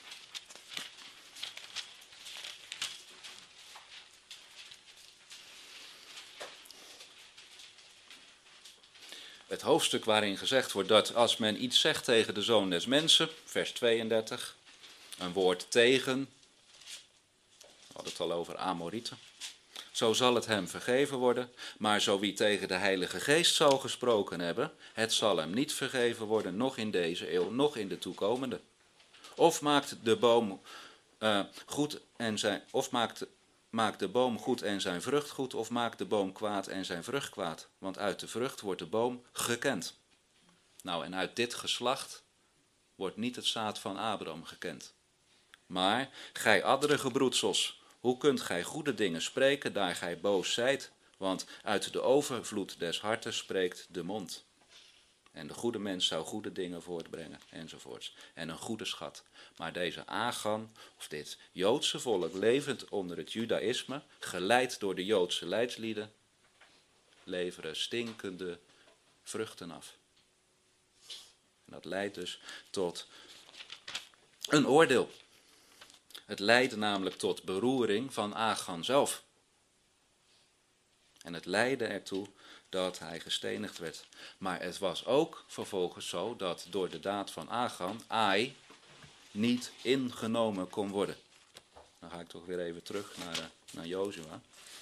Het hoofdstuk waarin gezegd wordt dat als men iets zegt tegen de Zoon des Mensen, vers tweeëndertig, een woord tegen, we hadden het al over Amorieten, zo zal het hem vergeven worden, maar zo wie tegen de Heilige Geest zal gesproken hebben, het zal hem niet vergeven worden, nog in deze eeuw, nog in de toekomende. Of maakt de boom uh, goed en zijn, of maakt, maakt de boom goed en zijn vrucht goed, of maakt de boom kwaad en zijn vrucht kwaad, want uit de vrucht wordt de boom gekend. Nou, en uit dit geslacht wordt niet het zaad van Abraham gekend. Maar gij adderige broedsels, hoe kunt gij goede dingen spreken, daar gij boos zijt? Want uit de overvloed des harten spreekt de mond. En de goede mens zou goede dingen voortbrengen, enzovoorts. En een goede schat. Maar deze Agan, of dit Joodse volk, levend onder het Judaïsme, geleid door de Joodse leidslieden, leveren stinkende vruchten af. En dat leidt dus tot een oordeel. Het leidde namelijk tot beroering van Agan zelf. En het leidde ertoe dat hij gestenigd werd. Maar het was ook vervolgens zo dat door de daad van Agan Ai niet ingenomen kon worden. Dan ga ik toch weer even terug naar, uh, naar Jozua.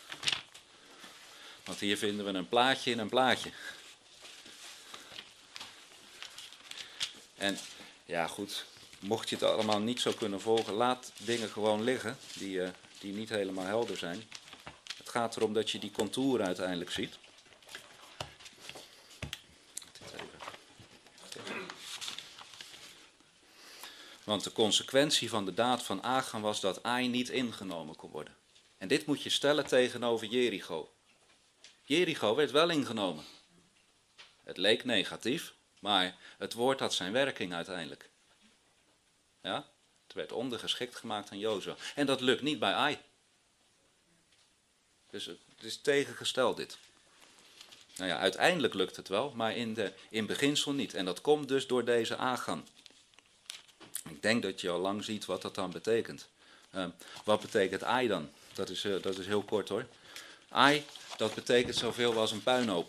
Want hier vinden we een plaatje in een plaatje. En ja goed, mocht je het allemaal niet zo kunnen volgen, laat dingen gewoon liggen die, uh, die niet helemaal helder zijn. Het gaat erom dat je die contouren uiteindelijk ziet. Want de consequentie van de daad van Agan was dat Ai niet ingenomen kon worden. En dit moet je stellen tegenover Jericho. Jericho werd wel ingenomen. Het leek negatief, maar het woord had zijn werking uiteindelijk. Ja? Het werd ondergeschikt gemaakt aan Jozua. En dat lukt niet bij Ai. Dus het is tegengesteld dit. Nou ja, uiteindelijk lukt het wel, maar in, de, in beginsel niet. En dat komt dus door deze Agan. Ik denk dat je al lang ziet wat dat dan betekent. Uh, wat betekent Ai dan? Dat is, uh, dat is heel kort hoor. Ai, dat betekent zoveel als een puinhoop.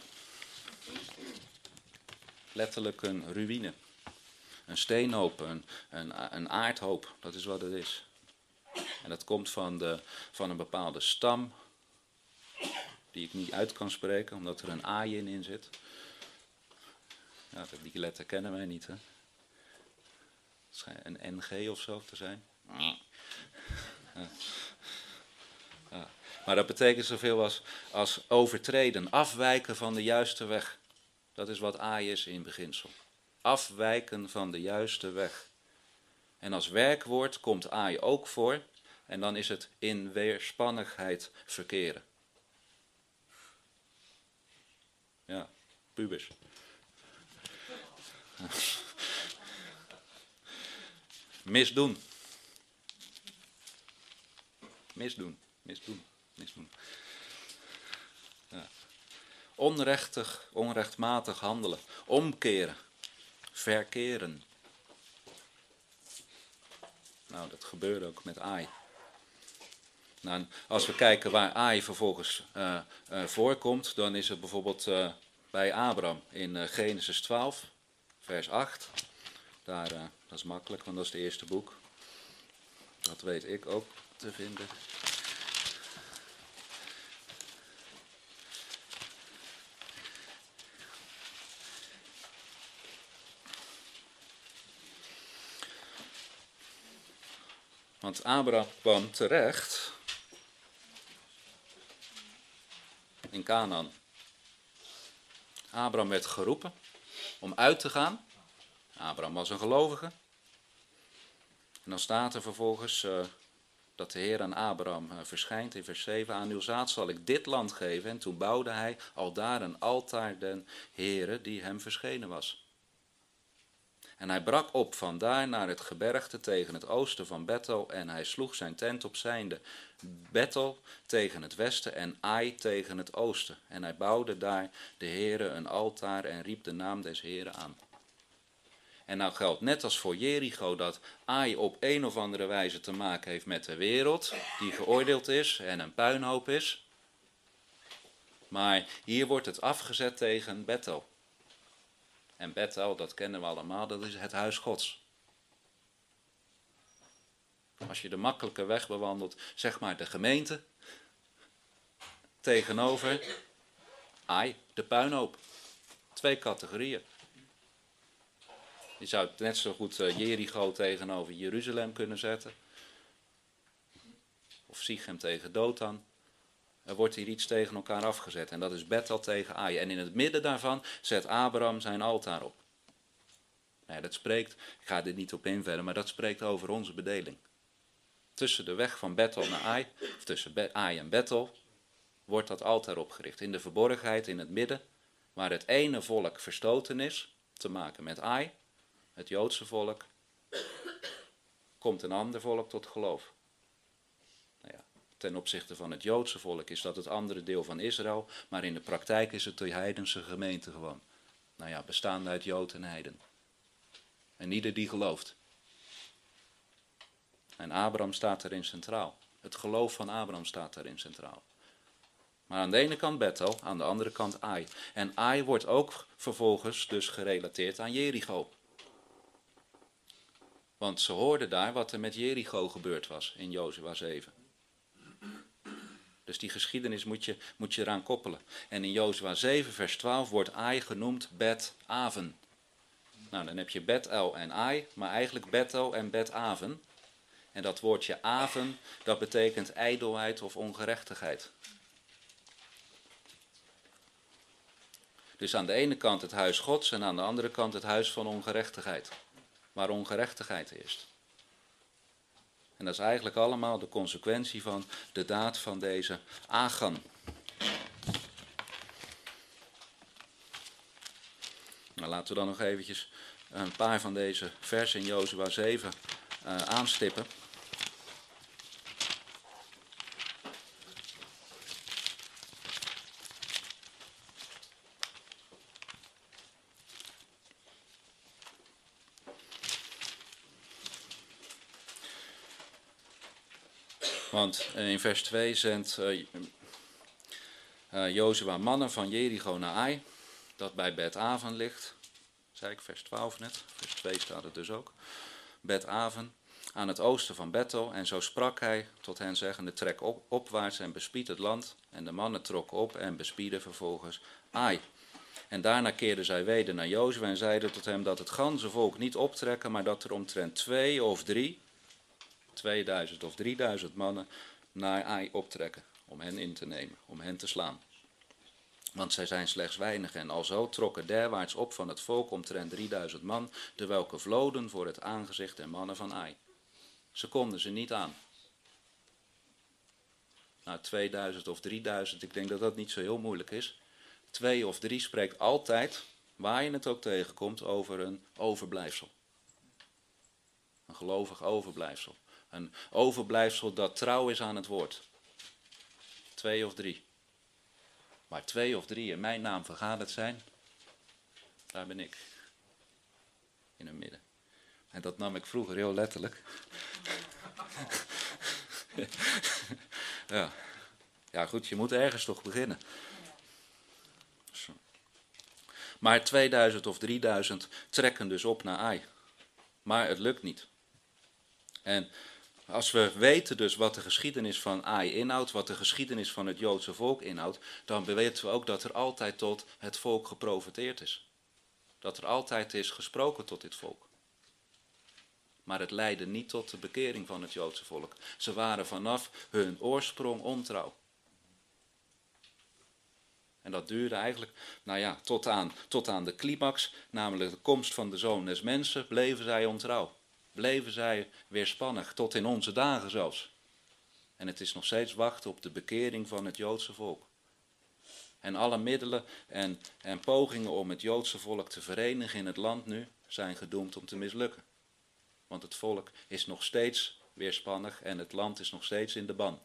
Letterlijk een ruïne. Een steenhoop, een, een, een aardhoop, dat is wat het is. En dat komt van, de, van een bepaalde stam, die ik niet uit kan spreken, omdat er een ai in zit. Ja, die letter kennen wij niet, hè. Een N G of zo te zijn. Ja. Ja. Maar dat betekent zoveel als, als overtreden, afwijken van de juiste weg. Dat is wat ai is in beginsel. Afwijken van de juiste weg. En als werkwoord komt ai ook voor. En dan is het in weerspannigheid verkeren. Ja, pubers. Misdoen. Misdoen, misdoen, misdoen. Ja. Onrechtig, onrechtmatig handelen. Omkeren. Verkeren. Nou, dat gebeurde ook met Ai. Nou, als we kijken waar Ai vervolgens uh, uh, voorkomt, dan is het bijvoorbeeld uh, bij Abraham in uh, Genesis twaalf, vers acht. Daar, uh, dat is makkelijk, want dat is het eerste boek. Dat weet ik ook te vinden. Want Abraham kwam terecht in Canaan. Abraham werd geroepen om uit te gaan. Abraham was een gelovige. En dan staat er vervolgens uh, dat de Heer aan Abraham uh, verschijnt in vers zeven. Aan uw zaad zal ik dit land geven. En toen bouwde hij aldaar een altaar den Heere die hem verschenen was. En hij brak op vandaar naar het gebergte tegen het oosten van Bethel, en hij sloeg zijn tent op zijnde. Bethel tegen het westen en Ai tegen het oosten. En hij bouwde daar de Heere een altaar en riep de naam des Heeren aan. En nou geldt net als voor Jericho dat Ai op een of andere wijze te maken heeft met de wereld, die geoordeeld is en een puinhoop is. Maar hier wordt het afgezet tegen Bethel. En Bethel, dat kennen we allemaal, dat is het huis Gods. Als je de makkelijke weg bewandelt, zeg maar de gemeente, tegenover Ai, de puinhoop. Twee categorieën. Je zou het net zo goed Jericho tegenover Jeruzalem kunnen zetten. Of Sichem tegen Dothan. Er wordt hier iets tegen elkaar afgezet. En dat is Bethel tegen Ai. En in het midden daarvan zet Abraham zijn altaar op. Nou ja, dat spreekt, ik ga er niet op in verder, maar dat spreekt over onze bedeling. Tussen de weg van Bethel naar Ai, of tussen Ai en Bethel, wordt dat altaar opgericht. In de verborgenheid, in het midden, waar het ene volk verstoten is, te maken met Ai, het Joodse volk, komt een ander volk tot geloof. Nou ja, ten opzichte van het Joodse volk is dat het andere deel van Israël, maar in de praktijk is het de heidense gemeente gewoon. Nou ja, bestaande uit Jood en heiden. En ieder die gelooft. En Abraham staat erin centraal. Het geloof van Abraham staat daarin centraal. Maar aan de ene kant Bethel, aan de andere kant Ai. En Ai wordt ook vervolgens dus gerelateerd aan Jericho. Want ze hoorden daar wat er met Jericho gebeurd was in Jozua zeven. Dus die geschiedenis moet je, moet je eraan koppelen. En in Jozua zeven vers twaalf wordt Ai genoemd Bet-Aven. Nou, dan heb je Bethel en Ai, maar eigenlijk Bethel en Bet-Aven. En dat woordje Aven, dat betekent ijdelheid of ongerechtigheid. Dus aan de ene kant het huis Gods en aan de andere kant het huis van ongerechtigheid. Waar ongerechtigheid heerst. En dat is eigenlijk allemaal de consequentie van de daad van deze Achan. Nou, laten we dan nog eventjes een paar van deze versen in Jozua zeven uh, aanstippen. Want in vers twee zendt uh, uh, Jozua mannen van Jericho naar Ai, dat bij Bet-Aven ligt. Zei ik vers twaalf net, vers twee staat het dus ook. Bet-Aven, aan het oosten van Bethel. En zo sprak hij tot hen zeggende, trek op, opwaarts en bespied het land. En de mannen trokken op en bespieden vervolgens Ai. En daarna keerden zij weder naar Jozua en zeiden tot hem dat het ganse volk niet optrekken, maar dat er omtrent twee of drie, tweeduizend of drieduizend mannen naar Ai optrekken, om hen in te nemen, om hen te slaan. Want zij zijn slechts weinig en alzo trokken derwaarts op van het volk omtrent drieduizend man, de welke vloden voor het aangezicht der mannen van Ai. Ze konden ze niet aan. Nou, tweeduizend of drieduizend, ik denk dat dat niet zo heel moeilijk is. Twee of drie spreekt altijd, waar je het ook tegenkomt, over een overblijfsel. Een gelovig overblijfsel. Een overblijfsel dat trouw is aan het woord. Twee of drie. Maar twee of drie in mijn naam vergaderd zijn, daar ben ik. In het midden. En dat nam ik vroeger heel letterlijk. ja. ja goed, je moet ergens toch beginnen. Zo. Maar tweeduizend of drieduizend trekken dus op naar Ai. Maar het lukt niet. En als we weten dus wat de geschiedenis van Ai inhoudt, wat de geschiedenis van het Joodse volk inhoudt, dan weten we ook dat er altijd tot het volk geprofeteerd is. Dat er altijd is gesproken tot dit volk. Maar het leidde niet tot de bekering van het Joodse volk. Ze waren vanaf hun oorsprong ontrouw. En dat duurde eigenlijk, nou ja, tot aan, tot aan de climax, namelijk de komst van de Zoon des Mensen, bleven zij ontrouw. Bleven zij weerspannig, tot in onze dagen zelfs. En het is nog steeds wachten op de bekering van het Joodse volk. En alle middelen en, en pogingen om het Joodse volk te verenigen in het land nu, zijn gedoemd om te mislukken. Want het volk is nog steeds weerspannig en het land is nog steeds in de ban.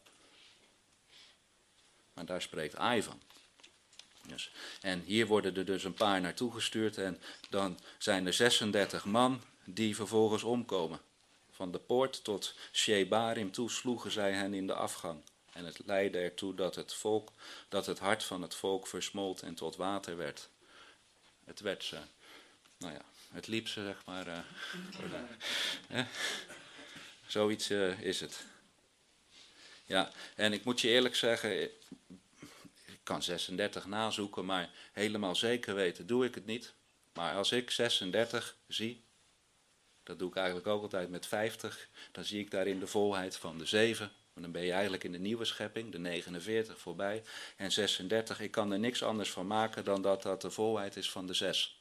Maar daar spreekt Ai van. Dus, en hier worden er dus een paar naartoe gestuurd en dan zijn er zesendertig man die vervolgens omkomen. Van de poort tot Shebarim toe sloegen zij hen in de afgang. En het leidde ertoe dat het, volk, dat het hart van het volk versmolt en tot water werd. Het werd ze, nou ja, het liep ze, zeg maar. Uh, eh, zoiets uh, is het. Ja, en ik moet je eerlijk zeggen, ik kan zesendertig nazoeken, maar helemaal zeker weten doe ik het niet. Maar als ik zesendertig zie, dat doe ik eigenlijk ook altijd met vijftig, dan zie ik daarin de volheid van de zeven. Dan ben je eigenlijk in de nieuwe schepping, de negenenveertig voorbij. En zesendertig, ik kan er niks anders van maken dan dat dat de volheid is van de zes.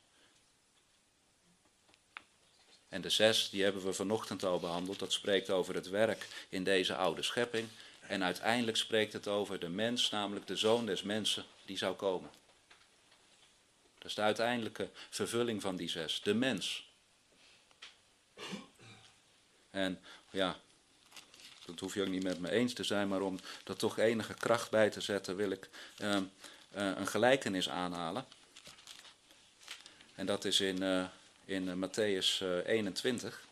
En de zes, die hebben we vanochtend al behandeld. Dat spreekt over het werk in deze oude schepping. En uiteindelijk spreekt het over de mens, namelijk de zoon des mensen, die zou komen. Dat is de uiteindelijke vervulling van die zes, de mens. En ja, dat hoef je ook niet met me eens te zijn, maar om er toch enige kracht bij te zetten, wil ik uh, uh, een gelijkenis aanhalen. En dat is in, uh, in uh, Matthäus uh, eenentwintig.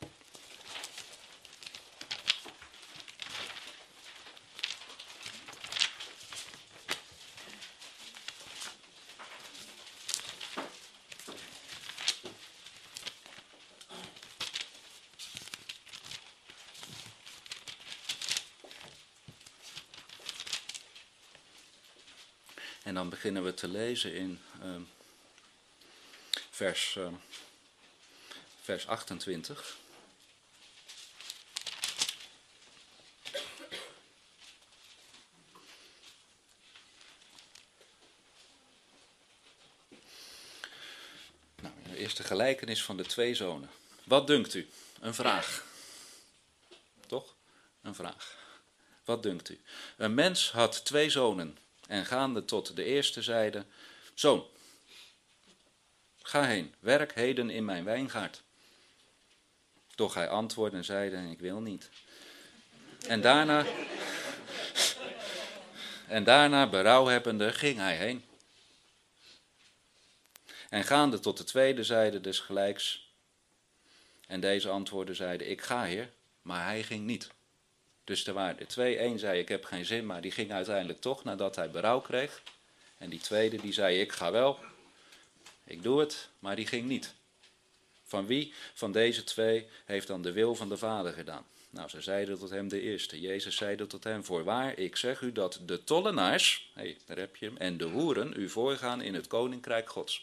En dan beginnen we te lezen in uh, vers, uh, vers achtentwintig. Nou, de eerste gelijkenis van de twee zonen. Wat dunkt u? Een vraag. Toch? Een vraag. Wat dunkt u? Een mens had twee zonen. En gaande tot de eerste zeide, zoon, ga heen, werk heden in mijn wijngaard. Doch hij antwoordde en zeide, ik wil niet. En daarna, en daarna berouw hebbende, ging hij heen. En gaande tot de tweede zeide des gelijks. En deze antwoordde zeide, ik ga heer, maar hij ging niet. Dus er waren er twee. Eén zei, ik heb geen zin, maar die ging uiteindelijk toch nadat hij berouw kreeg. En die tweede, die zei, ik ga wel, ik doe het, maar die ging niet. Van wie van deze twee heeft dan de wil van de Vader gedaan? Nou, ze zeiden tot hem de eerste. Jezus zeide tot hem, voorwaar, ik zeg u dat de tollenaars, hey, daar heb je hem, en de hoeren u voorgaan in het koninkrijk Gods.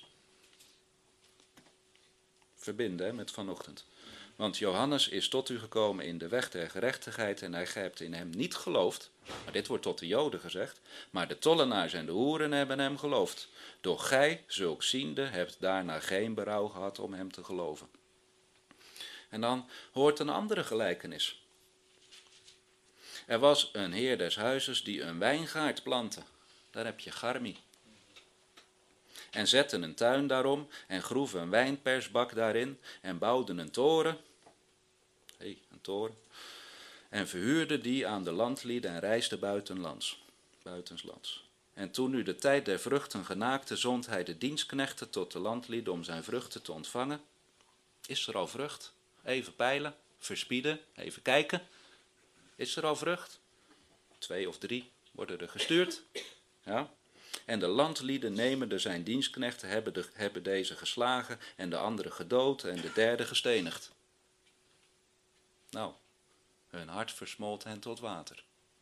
Verbinden hè, met vanochtend. Want Johannes is tot u gekomen in de weg der gerechtigheid en hij hebt in hem niet geloofd. Maar dit wordt tot de Joden gezegd. Maar de tollenaars en de hoeren hebben hem geloofd. Doch gij, zulk ziende, hebt daarna geen berouw gehad om hem te geloven. En dan hoort een andere gelijkenis. Er was een heer des huizes die een wijngaard plantte. Daar heb je Garmi. En zetten een tuin daarom en groeven een wijnpersbak daarin en bouwden een toren. Hé, hey, een toren. En verhuurde die aan de landlieden en reisde buitenlands. Buitenslands. En toen nu de tijd der vruchten genaakte, zond hij de dienstknechten tot de landlieden om zijn vruchten te ontvangen. Is er al vrucht? Even peilen, verspieden, even kijken. Is er al vrucht? Twee of drie worden er gestuurd. Ja. En de landlieden nemende zijn dienstknechten hebben, de, hebben deze geslagen en de andere gedood en de derde gestenigd. Nou, hun hart versmolt hen tot water.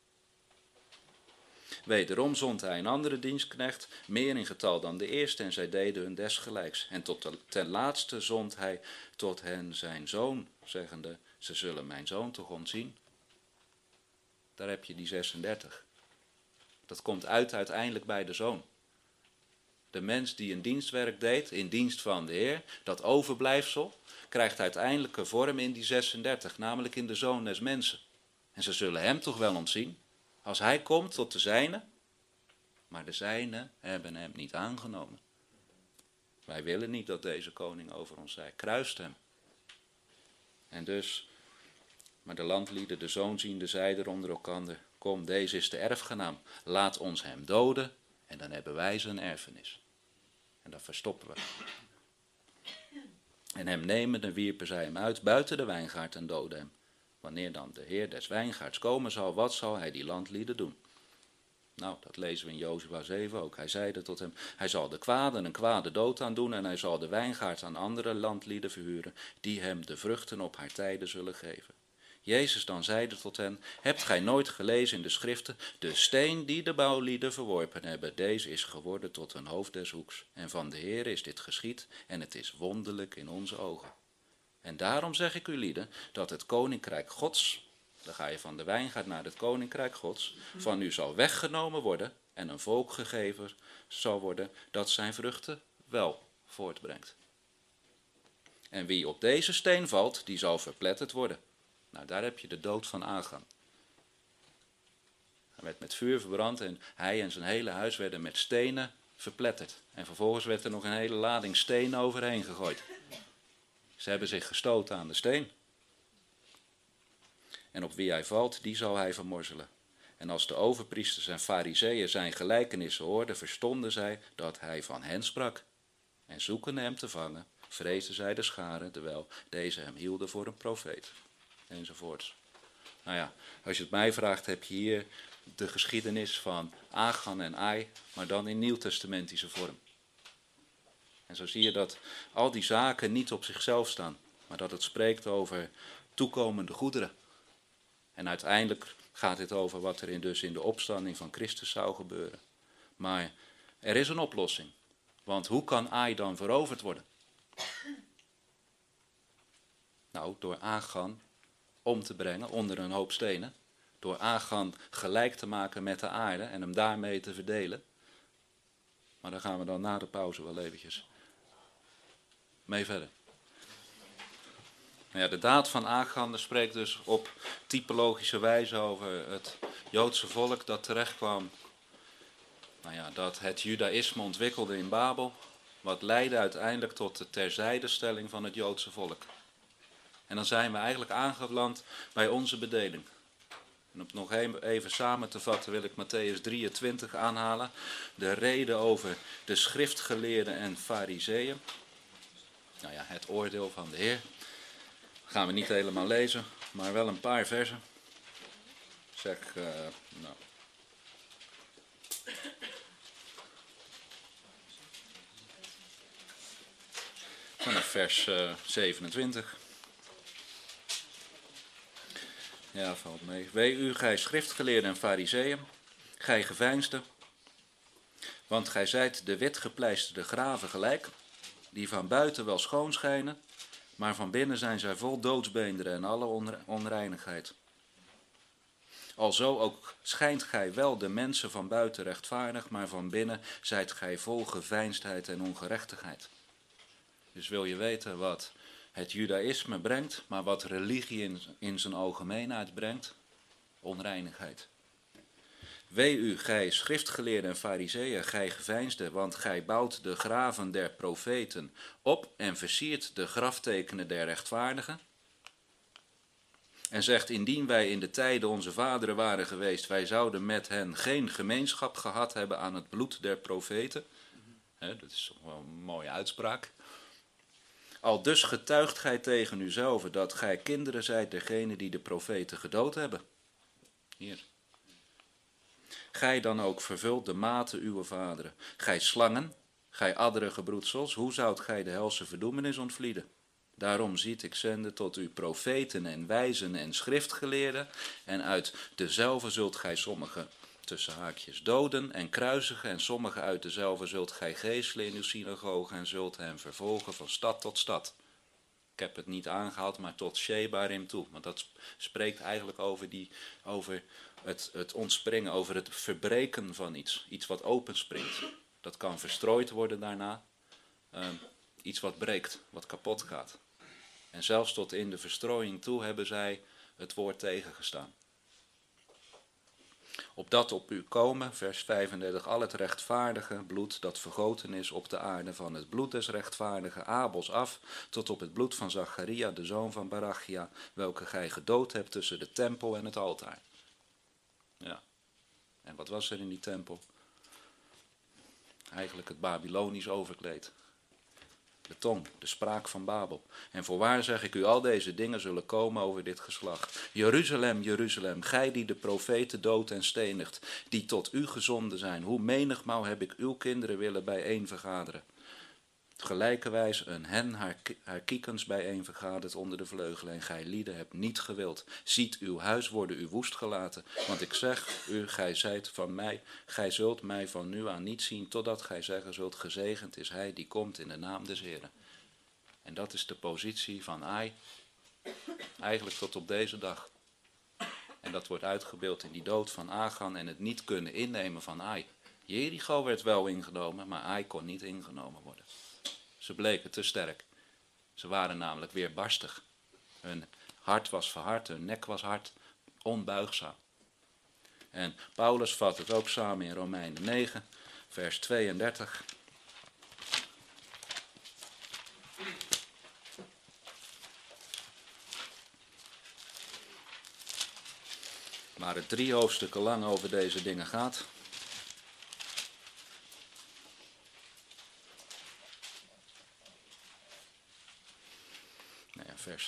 Wederom zond hij een andere dienstknecht, meer in getal dan de eerste, en zij deden hun desgelijks. En tot de, ten laatste zond hij tot hen zijn zoon, zeggende, ze zullen mijn zoon toch ontzien. Daar heb je die zesendertig. Dat komt uit uiteindelijk bij de zoon. De mens die een dienstwerk deed, in dienst van de Heer, dat overblijfsel, krijgt uiteindelijk een vorm in die zesendertig, namelijk in de zoon des mensen. En ze zullen hem toch wel ontzien, als hij komt tot de zijnen, maar de zijnen hebben hem niet aangenomen. Wij willen niet dat deze koning over ons zij. Kruist hem. En dus, maar de landlieden, de zoon ziende, zeiden onder elkander, kom, deze is de erfgenaam. Laat ons hem doden en dan hebben wij zijn erfenis. En dat verstoppen we. En hem nemende wierpen zij hem uit buiten de wijngaard en doden hem. Wanneer dan de heer des wijngaards komen zal, wat zal hij die landlieden doen? Nou, dat lezen we in Jozua zeven ook. Hij zeide tot hem, hij zal de kwade een kwade dood aandoen en hij zal de wijngaard aan andere landlieden verhuren, die hem de vruchten op haar tijden zullen geven. Jezus dan zeide tot hen, hebt gij nooit gelezen in de schriften, de steen die de bouwlieden verworpen hebben, deze is geworden tot een hoofd des hoeks. En van de Heer is dit geschied en het is wonderlijk in onze ogen. En daarom zeg ik u lieden, dat het koninkrijk Gods, dan ga je van de wijngaard naar het koninkrijk Gods, van u zal weggenomen worden en een volk gegeven zal worden dat zijn vruchten wel voortbrengt. En wie op deze steen valt, die zal verpletterd worden. Nou, daar heb je de dood van Achan. Hij werd met vuur verbrand en hij en zijn hele huis werden met stenen verpletterd. En vervolgens werd er nog een hele lading stenen overheen gegooid. Ze hebben zich gestoten aan de steen. En op wie hij valt, die zal hij vermorzelen. En als de overpriesters en fariseeën zijn gelijkenissen hoorden, verstonden zij dat hij van hen sprak. En zoekende hem te vangen, vreesden zij de scharen, terwijl deze hem hielden voor een profeet. Enzovoorts. Nou ja, als je het mij vraagt, heb je hier de geschiedenis van Achan en Ai, maar dan in nieuwtestamentische vorm. En zo zie je dat al die zaken niet op zichzelf staan, maar dat het spreekt over toekomende goederen. En uiteindelijk gaat dit over wat er in, dus in de opstanding van Christus zou gebeuren. Maar er is een oplossing. Want hoe kan Ai dan veroverd worden? Nou, door Achan om te brengen onder een hoop stenen. Door Achan gelijk te maken met de aarde en hem daarmee te verdelen. Maar daar gaan we dan na de pauze wel eventjes mee verder. Nou ja, de daad van Achan spreekt dus op typologische wijze over het Joodse volk dat terechtkwam. Nou ja, dat het judaïsme ontwikkelde in Babel, wat leidde uiteindelijk tot de terzijdestelling van het Joodse volk. En dan zijn we eigenlijk aangeland bij onze bedeling. En om het nog even samen te vatten wil ik Mattheüs drieëntwintig aanhalen. De reden over de schriftgeleerden en fariseeën. Nou ja, het oordeel van de Heer. Gaan we niet helemaal lezen, maar wel een paar versen. Zeg, uh, nou. Vanaf vers uh, zevenentwintig. Ja, valt mee. Wee u, gij schriftgeleerden en fariseeën, gij geveinsden, want gij zijt de witgepleisterde graven gelijk, die van buiten wel schoon schijnen, maar van binnen zijn zij vol doodsbeenderen en alle onreinigheid. Alzo ook schijnt gij wel de mensen van buiten rechtvaardig, maar van binnen zijt gij vol geveinsdheid en ongerechtigheid. Dus wil je weten wat het judaïsme brengt, maar wat religie in, in zijn algemeenheid brengt? Onreinigheid. Wee u, gij schriftgeleerden en fariseeën, gij geveinsden, want gij bouwt de graven der profeten op en versiert de graftekenen der rechtvaardigen. En zegt, indien wij in de tijden onze vaderen waren geweest, wij zouden met hen geen gemeenschap gehad hebben aan het bloed der profeten. He, dat is toch wel een mooie uitspraak. Al dus getuigt gij tegen uzelf dat gij kinderen zijt dergenen die de profeten gedood hebben. Hier. Gij dan ook vervult de mate uw vaderen. Gij slangen, gij adderige broedsels, hoe zoudt gij de helse verdoemenis ontvlieden? Daarom ziet ik zenden tot u profeten en wijzen en schriftgeleerden, en uit dezelfde zult gij sommigen, tussen haakjes, doden en kruisigen, en sommigen uit dezelfde zult gij geeselen in uw synagogen en zult hen vervolgen van stad tot stad. Ik heb het niet aangehaald, maar tot Shebarim toe. Want dat spreekt eigenlijk over, die, over het, het ontspringen, over het verbreken van iets. Iets wat openspringt. Dat kan verstrooid worden daarna. Uh, iets wat breekt, wat kapot gaat. En zelfs tot in de verstrooiing toe hebben zij het woord tegengestaan. Opdat op u komen, vers vijfendertig, al het rechtvaardige bloed dat vergoten is op de aarde, van het bloed des rechtvaardigen Abels af, tot op het bloed van Zacharia, de zoon van Barachia, welke gij gedood hebt tussen de tempel en het altaar. Ja, en wat was er in die tempel? Eigenlijk het Babylonisch overkleed. De tong, de spraak van Babel. En voorwaar zeg ik u, al deze dingen zullen komen over dit geslacht. Jeruzalem, Jeruzalem, gij die de profeten doodt en stenigt, die tot u gezonden zijn. Hoe menigmaal heb ik uw kinderen willen bijeen vergaderen. Gelijkerwijs een hen haar, haar kiekens bijeen vergaderd onder de vleugelen. En gij lieden hebt niet gewild. Ziet, uw huis worden u woest gelaten. Want ik zeg u, gij zijt van mij. Gij zult mij van nu aan niet zien, totdat gij zeggen zult, gezegend is hij die komt in de naam des Heren. En dat is de positie van Ai. Eigenlijk tot op deze dag. En dat wordt uitgebeeld in die dood van Achan en het niet kunnen innemen van Ai. Jericho werd wel ingenomen, maar Ai kon niet ingenomen worden. Ze bleken te sterk. Ze waren namelijk weerbarstig. Hun hart was verhard, hun nek was hard, onbuigzaam. En Paulus vat het ook samen in Romeinen negen, vers tweeëndertig. Waar het drie hoofdstukken lang over deze dingen gaat. Nou ja, vers.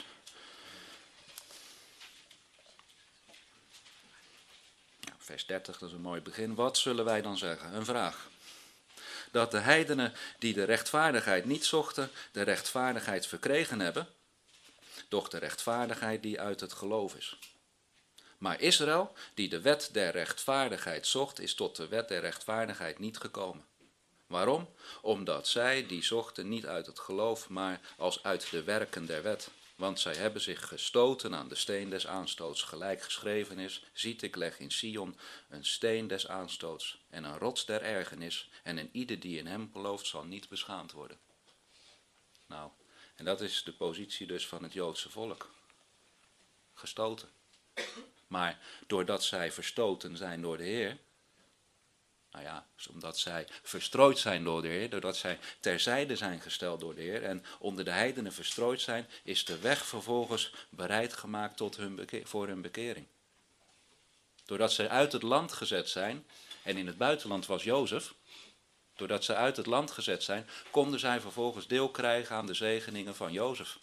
Ja, vers dertig, dat is een mooi begin. Wat zullen wij dan zeggen? Een vraag. Dat de heidenen die de rechtvaardigheid niet zochten, de rechtvaardigheid verkregen hebben, doch de rechtvaardigheid die uit het geloof is. Maar Israël, die de wet der rechtvaardigheid zocht, is tot de wet der rechtvaardigheid niet gekomen. Waarom? Omdat zij die zochten niet uit het geloof, maar als uit de werken der wet. Want zij hebben zich gestoten aan de steen des aanstoots, gelijk geschreven is, ziet ik leg in Sion een steen des aanstoots en een rots der ergernis, en een ieder die in hem gelooft zal niet beschaamd worden. Nou, en dat is de positie dus van het Joodse volk. Gestoten. Maar doordat zij verstoten zijn door de Heer, nou ja, omdat zij verstrooid zijn door de Heer, doordat zij terzijde zijn gesteld door de Heer en onder de heidenen verstrooid zijn, is de weg vervolgens bereid gemaakt tot hun beke- voor hun bekering. Doordat zij uit het land gezet zijn, en in het buitenland was Jozef, doordat zij uit het land gezet zijn, konden zij vervolgens deel krijgen aan de zegeningen van Jozef.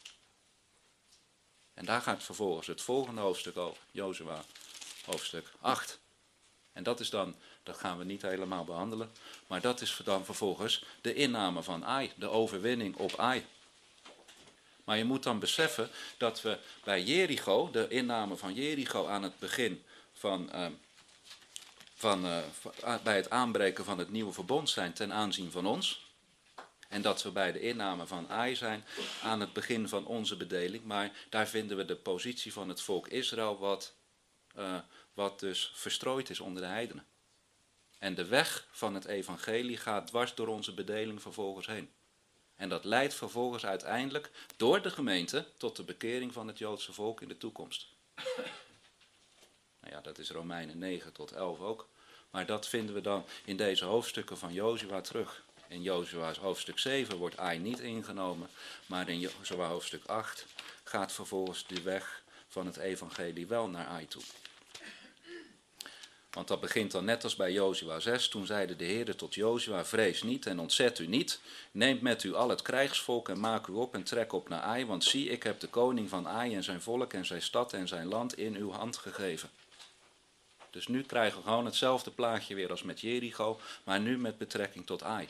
En daar gaat vervolgens het volgende hoofdstuk over, Jozua, hoofdstuk acht. En dat is dan, dat gaan we niet helemaal behandelen, maar dat is dan vervolgens de inname van Ai, de overwinning op Ai. Maar je moet dan beseffen dat we bij Jericho, de inname van Jericho aan het begin van, uh, van, uh, van, bij het aanbreken van het nieuwe verbond zijn ten aanzien van ons. En dat we bij de inname van Ai zijn aan het begin van onze bedeling. Maar daar vinden we de positie van het volk Israël wat, uh, wat dus verstrooid is onder de heidenen. En de weg van het evangelie gaat dwars door onze bedeling vervolgens heen. En dat leidt vervolgens uiteindelijk door de gemeente tot de bekering van het Joodse volk in de toekomst. Nou ja, dat is Romeinen negen tot elf ook. Maar dat vinden we dan in deze hoofdstukken van Jozua terug. In Jozua's hoofdstuk zeven wordt Ai niet ingenomen, maar in Jozua hoofdstuk acht gaat vervolgens de weg van het evangelie wel naar Ai toe. Want dat begint dan net als bij Jozua zes, toen zeide de Heere tot Jozua, vrees niet en ontzet u niet, neemt met u al het krijgsvolk en maak u op en trek op naar Ai, want zie, ik heb de koning van Ai en zijn volk en zijn stad en zijn land in uw hand gegeven. Dus nu krijgen we gewoon hetzelfde plaatje weer als met Jericho, maar nu met betrekking tot Ai.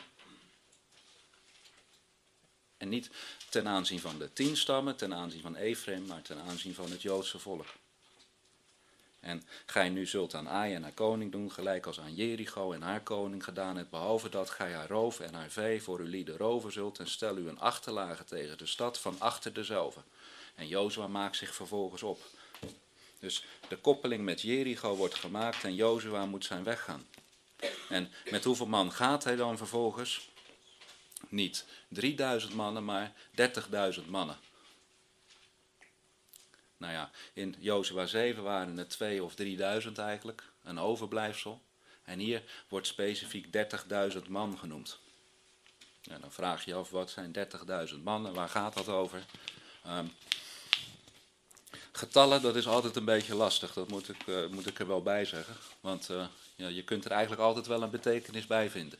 En niet ten aanzien van de tien stammen, ten aanzien van Efraim, maar ten aanzien van het Joodse volk. En gij nu zult aan Ai en haar koning doen, gelijk als aan Jericho en haar koning gedaan hebt, behalve dat gij haar roof en haar vee voor uw lieden roven zult, en stel u een achterlage tegen de stad van achter dezelve. En Jozua maakt zich vervolgens op. Dus de koppeling met Jericho wordt gemaakt en Jozua moet zijn weg gaan. En met hoeveel man gaat hij dan vervolgens? Niet drieduizend mannen, maar dertigduizend mannen. Nou ja, in Jozua zeven waren het twee of drieduizend eigenlijk, een overblijfsel. En hier wordt specifiek dertigduizend man genoemd. En dan vraag je je af, wat zijn dertigduizend man en waar gaat dat over? Um, getallen, dat is altijd een beetje lastig, dat moet ik, uh, moet ik er wel bij zeggen. Want uh, ja, je kunt er eigenlijk altijd wel een betekenis bij vinden.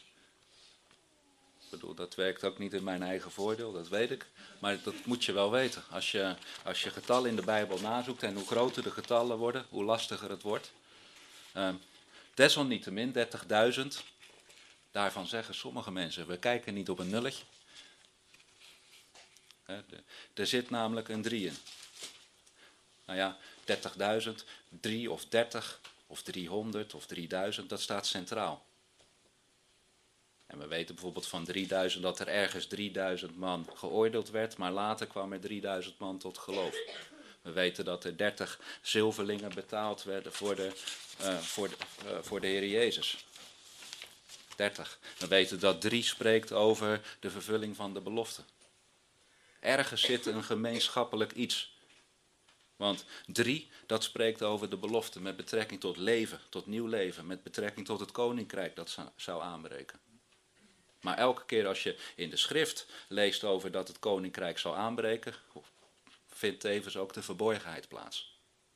Ik bedoel, dat werkt ook niet in mijn eigen voordeel, dat weet ik. Maar dat moet je wel weten. Als je, als je getallen in de Bijbel nazoekt en hoe groter de getallen worden, hoe lastiger het wordt. Uh, desalniettemin, dertigduizend, daarvan zeggen sommige mensen, we kijken niet op een nulletje. Uh, de, er zit namelijk een drie in. Nou ja, dertigduizend, drie of dertig of driehonderd of drieduizend, dat staat centraal. En we weten bijvoorbeeld van drieduizend dat er ergens drieduizend man geoordeeld werd, maar later kwam er drieduizend man tot geloof. We weten dat er dertig zilverlingen betaald werden voor de, uh, voor de, uh, voor de Heer Jezus. dertig. We weten dat drie spreekt over de vervulling van de belofte. Ergens zit een gemeenschappelijk iets. Want drie, dat spreekt over de belofte met betrekking tot leven, tot nieuw leven, met betrekking tot het koninkrijk dat zou aanbreken. Maar elke keer als je in de schrift leest over dat het koninkrijk zal aanbreken, vindt tevens ook de verborgenheid plaats.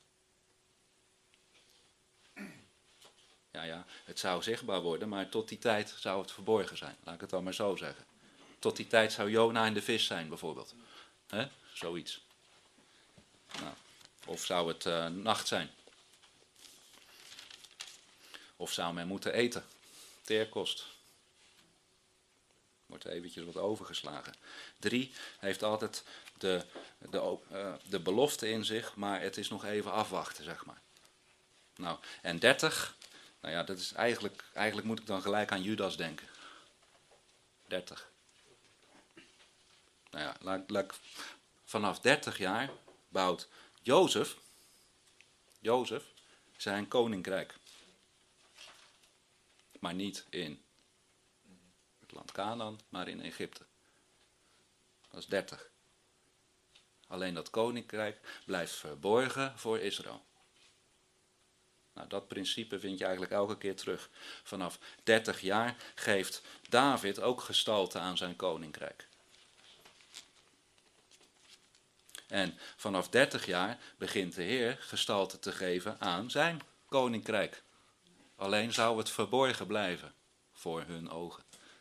Ja, ja, het zou zichtbaar worden, maar tot die tijd zou het verborgen zijn. Laat ik het dan maar zo zeggen. Tot die tijd zou Jona in de vis zijn, bijvoorbeeld. He? Zoiets. Nou, of zou het uh, nacht zijn? Of zou men moeten eten? Teerkost. Wordt eventjes wat overgeslagen. Drie heeft altijd de, de, uh, de belofte in zich, maar het is nog even afwachten, zeg maar. Nou, en dertig, nou ja, dat is eigenlijk, eigenlijk moet ik dan gelijk aan Judas denken. dertig. Nou ja, laat, laat, vanaf dertig jaar bouwt Jozef, Jozef zijn koninkrijk. Maar niet in het land Kanaan, maar in Egypte. Dat is dertig. Alleen dat koninkrijk blijft verborgen voor Israël. Nou, dat principe vind je eigenlijk elke keer terug. Vanaf dertig jaar geeft David ook gestalte aan zijn koninkrijk. En vanaf dertig jaar begint de Heer gestalte te geven aan zijn koninkrijk. Alleen zou het verborgen blijven voor hun ogen.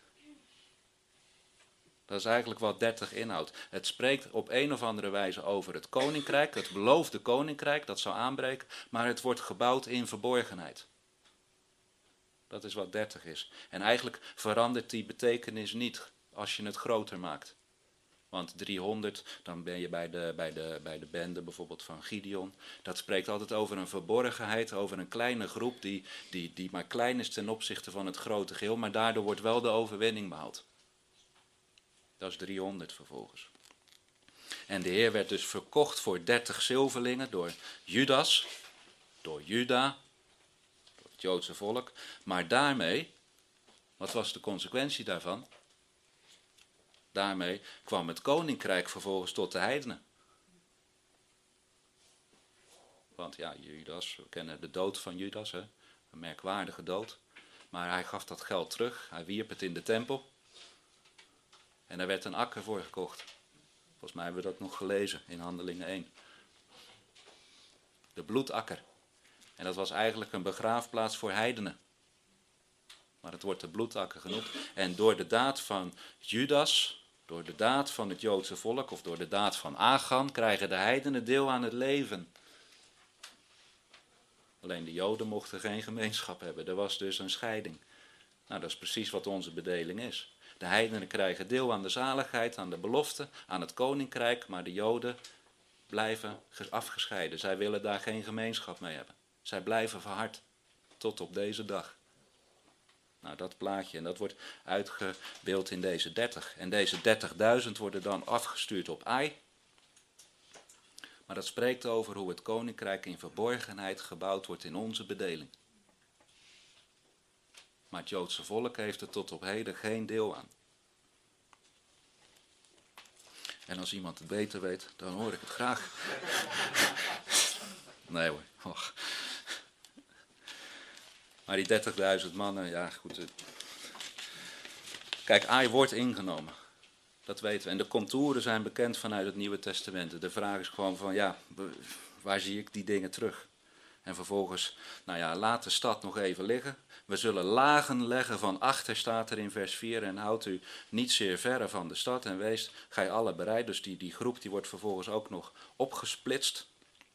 Dat is eigenlijk wat dertig inhoudt. Het spreekt op een of andere wijze over het koninkrijk, het beloofde koninkrijk dat zou aanbreken, maar het wordt gebouwd in verborgenheid. Dat is wat dertig is. En eigenlijk verandert die betekenis niet als je het groter maakt. Want driehonderd, dan ben je bij de, bij, de, bij de bende bijvoorbeeld van Gideon. Dat spreekt altijd over een verborgenheid, over een kleine groep die, die, die maar klein is ten opzichte van het grote geheel. Maar daardoor wordt wel de overwinning behaald. Dat is driehonderd vervolgens. En de Heer werd dus verkocht voor dertig zilverlingen door Judas, door Juda, door het Joodse volk. Maar daarmee, wat was de consequentie daarvan? Daarmee kwam het koninkrijk vervolgens tot de heidenen. Want ja, Judas, we kennen de dood van Judas, hè? Een merkwaardige dood. Maar hij gaf dat geld terug, hij wierp het in de tempel. En er werd een akker voor gekocht. Volgens mij hebben we dat nog gelezen in Handelingen één. De bloedakker. En dat was eigenlijk een begraafplaats voor heidenen. Maar het wordt de bloedakker genoemd. En door de daad van Judas, door de daad van het Joodse volk, of door de daad van Achan, krijgen de heidenen deel aan het leven. Alleen de Joden mochten geen gemeenschap hebben. Er was dus een scheiding. Nou, dat is precies wat onze bedeling is. De heidenen krijgen deel aan de zaligheid, aan de belofte, aan het koninkrijk, maar de Joden blijven afgescheiden. Zij willen daar geen gemeenschap mee hebben. Zij blijven verhard, tot op deze dag. Nou, dat plaatje, en dat wordt uitgebeeld in deze dertig. En deze dertigduizend worden dan afgestuurd op Ai. Maar dat spreekt over hoe het koninkrijk in verborgenheid gebouwd wordt in onze bedeling. Maar het Joodse volk heeft er tot op heden geen deel aan. En als iemand het beter weet, dan hoor ik het graag. Nee hoor. Och. Maar die dertigduizend mannen, ja goed. Kijk, Ai wordt ingenomen. Dat weten we. En de contouren zijn bekend vanuit het Nieuwe Testament. De vraag is gewoon van, ja, waar zie ik die dingen terug? En vervolgens, nou ja, laat de stad nog even liggen. We zullen lagen leggen van achter, staat er in vers vier. En houdt u niet zeer verre van de stad. En wees, gij alle bereid. Dus die, die groep die wordt vervolgens ook nog opgesplitst.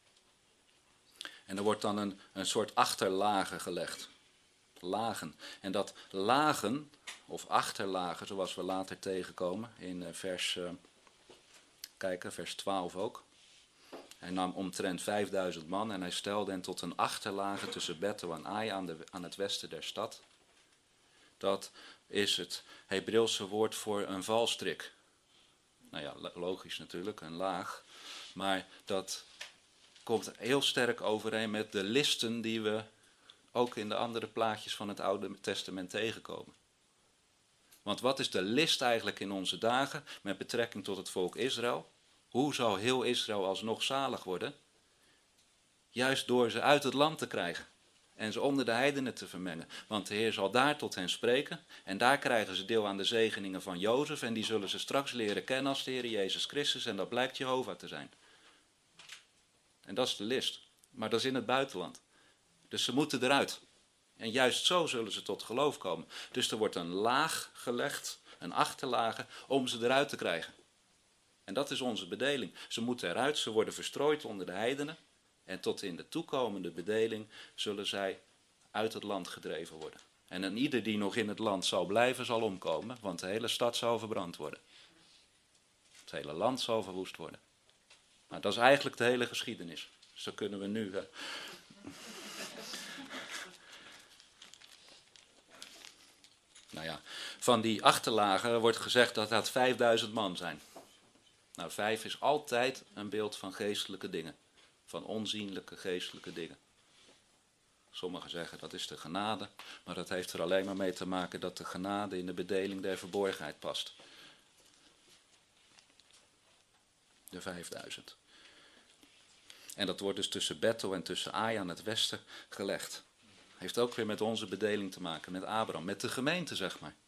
En er wordt dan een, een soort achterlagen gelegd. Lagen. En dat lagen, of achterlagen, zoals we later tegenkomen in vers, uh, kijken, vers twaalf ook. Hij nam omtrent vijfduizend man en hij stelde hen tot een achterlage tussen Bethel en Ai aan, de, aan het westen der stad. Dat is het Hebreeuwse woord voor een valstrik. Nou ja, logisch natuurlijk, een laag. Maar dat komt heel sterk overeen met de listen die we ook in de andere plaatjes van het Oude Testament tegenkomen. Want wat is de list eigenlijk in onze dagen met betrekking tot het volk Israël? Hoe zou heel Israël alsnog zalig worden? Juist door ze uit het land te krijgen en ze onder de heidenen te vermengen. Want de Heer zal daar tot hen spreken en daar krijgen ze deel aan de zegeningen van Jozef en die zullen ze straks leren kennen als de Heer Jezus Christus en dat blijkt Jehovah te zijn. En dat is de list. Maar dat is in het buitenland. Dus ze moeten eruit. En juist zo zullen ze tot geloof komen. Dus er wordt een laag gelegd, een achterlage, om ze eruit te krijgen. En dat is onze bedeling. Ze moeten eruit, ze worden verstrooid onder de heidenen. En tot in de toekomende bedeling zullen zij uit het land gedreven worden. En een ieder die nog in het land zal blijven, zal omkomen, want de hele stad zal verbrand worden. Het hele land zal verwoest worden. Maar dat is eigenlijk de hele geschiedenis. Dus dat kunnen we nu... Uh, Nou ja, van die achterlagen wordt gezegd dat dat vijfduizend man zijn. Nou, vijf is altijd een beeld van geestelijke dingen. Van onzienlijke geestelijke dingen. Sommigen zeggen dat is de genade, maar dat heeft er alleen maar mee te maken dat de genade in de bedeling der verborgenheid past. De vijfduizend. En dat wordt dus tussen Bethel en tussen Ai aan het westen gelegd. Heeft ook weer met onze bedeling te maken, met Abraham, met de gemeente, zeg maar.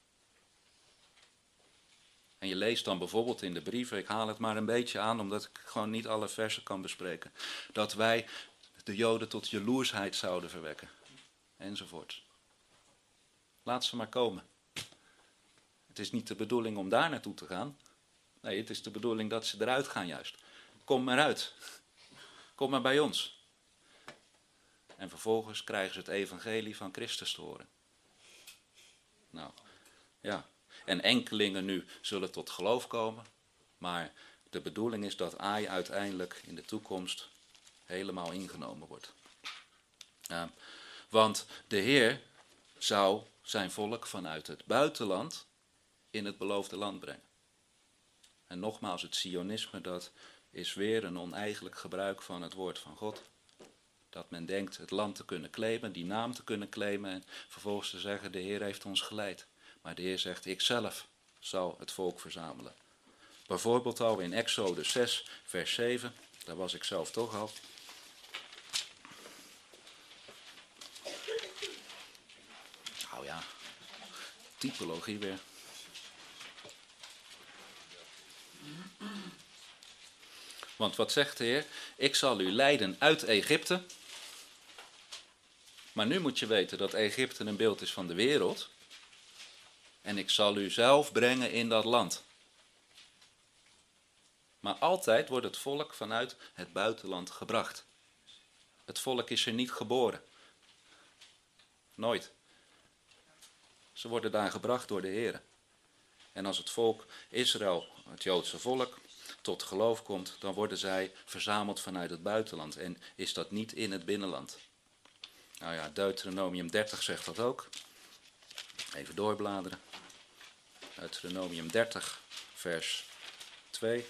En je leest dan bijvoorbeeld in de brieven, ik haal het maar een beetje aan, omdat ik gewoon niet alle versen kan bespreken, dat wij de Joden tot jaloersheid zouden verwekken. Enzovoort. Laat ze maar komen. Het is niet de bedoeling om daar naartoe te gaan. Nee, het is de bedoeling dat ze eruit gaan juist. Kom maar uit. Kom maar bij ons. En vervolgens krijgen ze het evangelie van Christus te horen. Nou, ja. En enkelingen nu zullen tot geloof komen. Maar de bedoeling is dat Ai uiteindelijk in de toekomst helemaal ingenomen wordt. Ja, want de Heer zou zijn volk vanuit het buitenland in het beloofde land brengen. En nogmaals, het Sionisme, dat is weer een oneigenlijk gebruik van het woord van God. Dat men denkt het land te kunnen claimen, die naam te kunnen claimen en vervolgens te zeggen, de Heer heeft ons geleid. Maar de Heer zegt, ik zelf zal het volk verzamelen. Bijvoorbeeld al in Exodus zes, vers zeven, daar was ik zelf toch al. Nou ja, typologie weer. Want wat zegt de Heer? Ik zal u leiden uit Egypte. Maar nu moet je weten dat Egypte een beeld is van de wereld. En ik zal u zelf brengen in dat land. Maar altijd wordt het volk vanuit het buitenland gebracht. Het volk is er niet geboren. Nooit. Ze worden daar gebracht door de Heer. En als het volk Israël, het Joodse volk, tot geloof komt, dan worden zij verzameld vanuit het buitenland. En is dat niet in het binnenland. Nou ja, Deuteronomium dertig zegt dat ook. Even doorbladeren. Deuteronomium dertig, vers twee.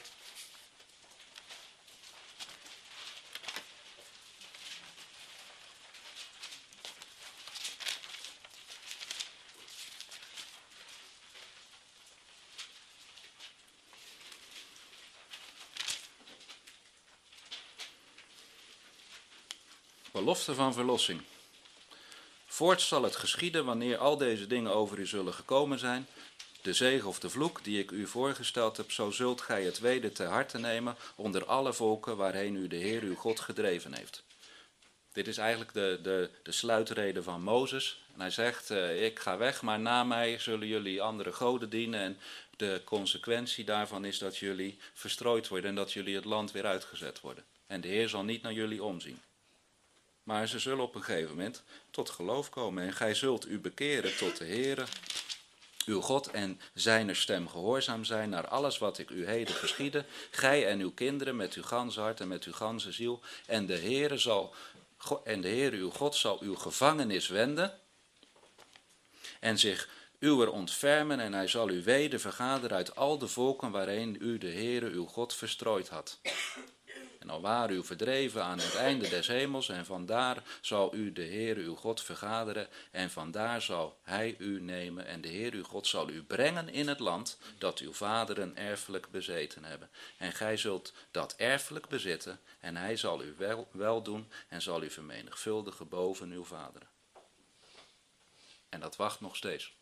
Belofte van verlossing. Voorts zal het geschieden wanneer al deze dingen over u zullen gekomen zijn. De zegen of de vloek die ik u voorgesteld heb, zo zult gij het weder ter harte nemen onder alle volken waarheen u de Heer uw God gedreven heeft. Dit is eigenlijk de, de, de sluitrede van Mozes. En hij zegt, uh, ik ga weg, maar na mij zullen jullie andere goden dienen. En de consequentie daarvan is dat jullie verstrooid worden en dat jullie het land weer uitgezet worden. En de Heer zal niet naar jullie omzien. Maar ze zullen op een gegeven moment tot geloof komen. En gij zult u bekeren tot de Heere, uw God, en zijner stem gehoorzaam zijn naar alles wat ik u heden geschiede. Gij en uw kinderen met uw ganse hart en met uw ganse ziel. En de Heere zal, en de Heere uw God zal uw gevangenis wenden en zich uwer ontfermen. En hij zal u weder vergaderen uit al de volken waarheen u de Heere uw God verstrooid had. En al waren u verdreven aan het einde des hemels, en vandaar zal u de Heer uw God vergaderen, en vandaar zal hij u nemen, en de Heer uw God zal u brengen in het land dat uw vaderen erfelijk bezeten hebben. En gij zult dat erfelijk bezitten, en hij zal u wel, wel doen, en zal u vermenigvuldigen boven uw vaderen. En dat wacht nog steeds.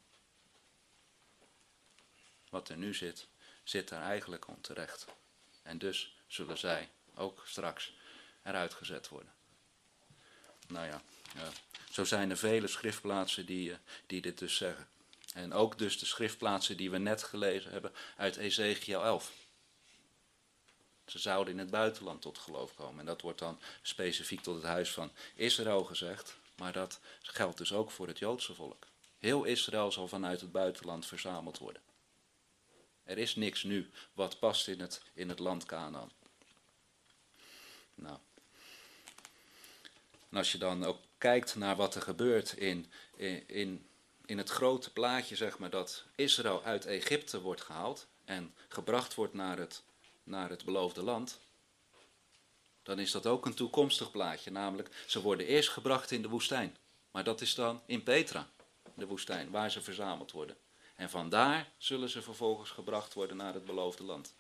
Wat er nu zit, zit daar eigenlijk onterecht. En dus zullen zij ook straks eruit gezet worden. Nou ja, ja, zo zijn er vele schriftplaatsen die, die dit dus zeggen. En ook dus de schriftplaatsen die we net gelezen hebben uit Ezekiel elf. Ze zouden in het buitenland tot geloof komen. En dat wordt dan specifiek tot het huis van Israël gezegd. Maar dat geldt dus ook voor het Joodse volk. Heel Israël zal vanuit het buitenland verzameld worden. Er is niks nu wat past in het, in het land Kanaan. Nou. En als je dan ook kijkt naar wat er gebeurt in, in, in het grote plaatje, zeg maar, dat Israël uit Egypte wordt gehaald en gebracht wordt naar het, naar het beloofde land, dan is dat ook een toekomstig plaatje. Namelijk, ze worden eerst gebracht in de woestijn. Maar dat is dan in Petra, de woestijn, waar ze verzameld worden. En vandaar zullen ze vervolgens gebracht worden naar het beloofde land.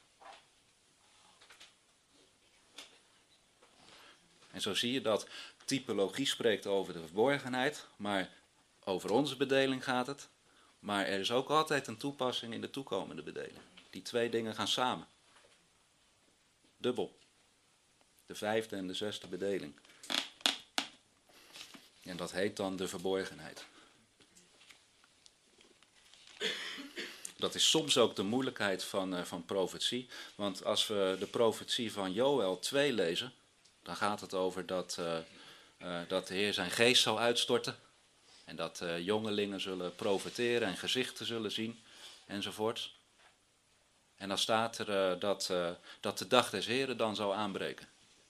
En zo zie je dat typologie spreekt over de verborgenheid, maar over onze bedeling gaat het. Maar er is ook altijd een toepassing in de toekomende bedeling. Die twee dingen gaan samen. Dubbel. De vijfde en de zesde bedeling. En dat heet dan de verborgenheid. Dat is soms ook de moeilijkheid van, uh, van profetie. Want als we de profetie van Joël twee lezen, dan gaat het over dat, uh, uh, dat de Heer zijn geest zal uitstorten. En dat uh, jongelingen zullen profeteren en gezichten zullen zien, enzovoort. En dan staat er uh, dat, uh, dat de dag des Heren dan zal aanbreken.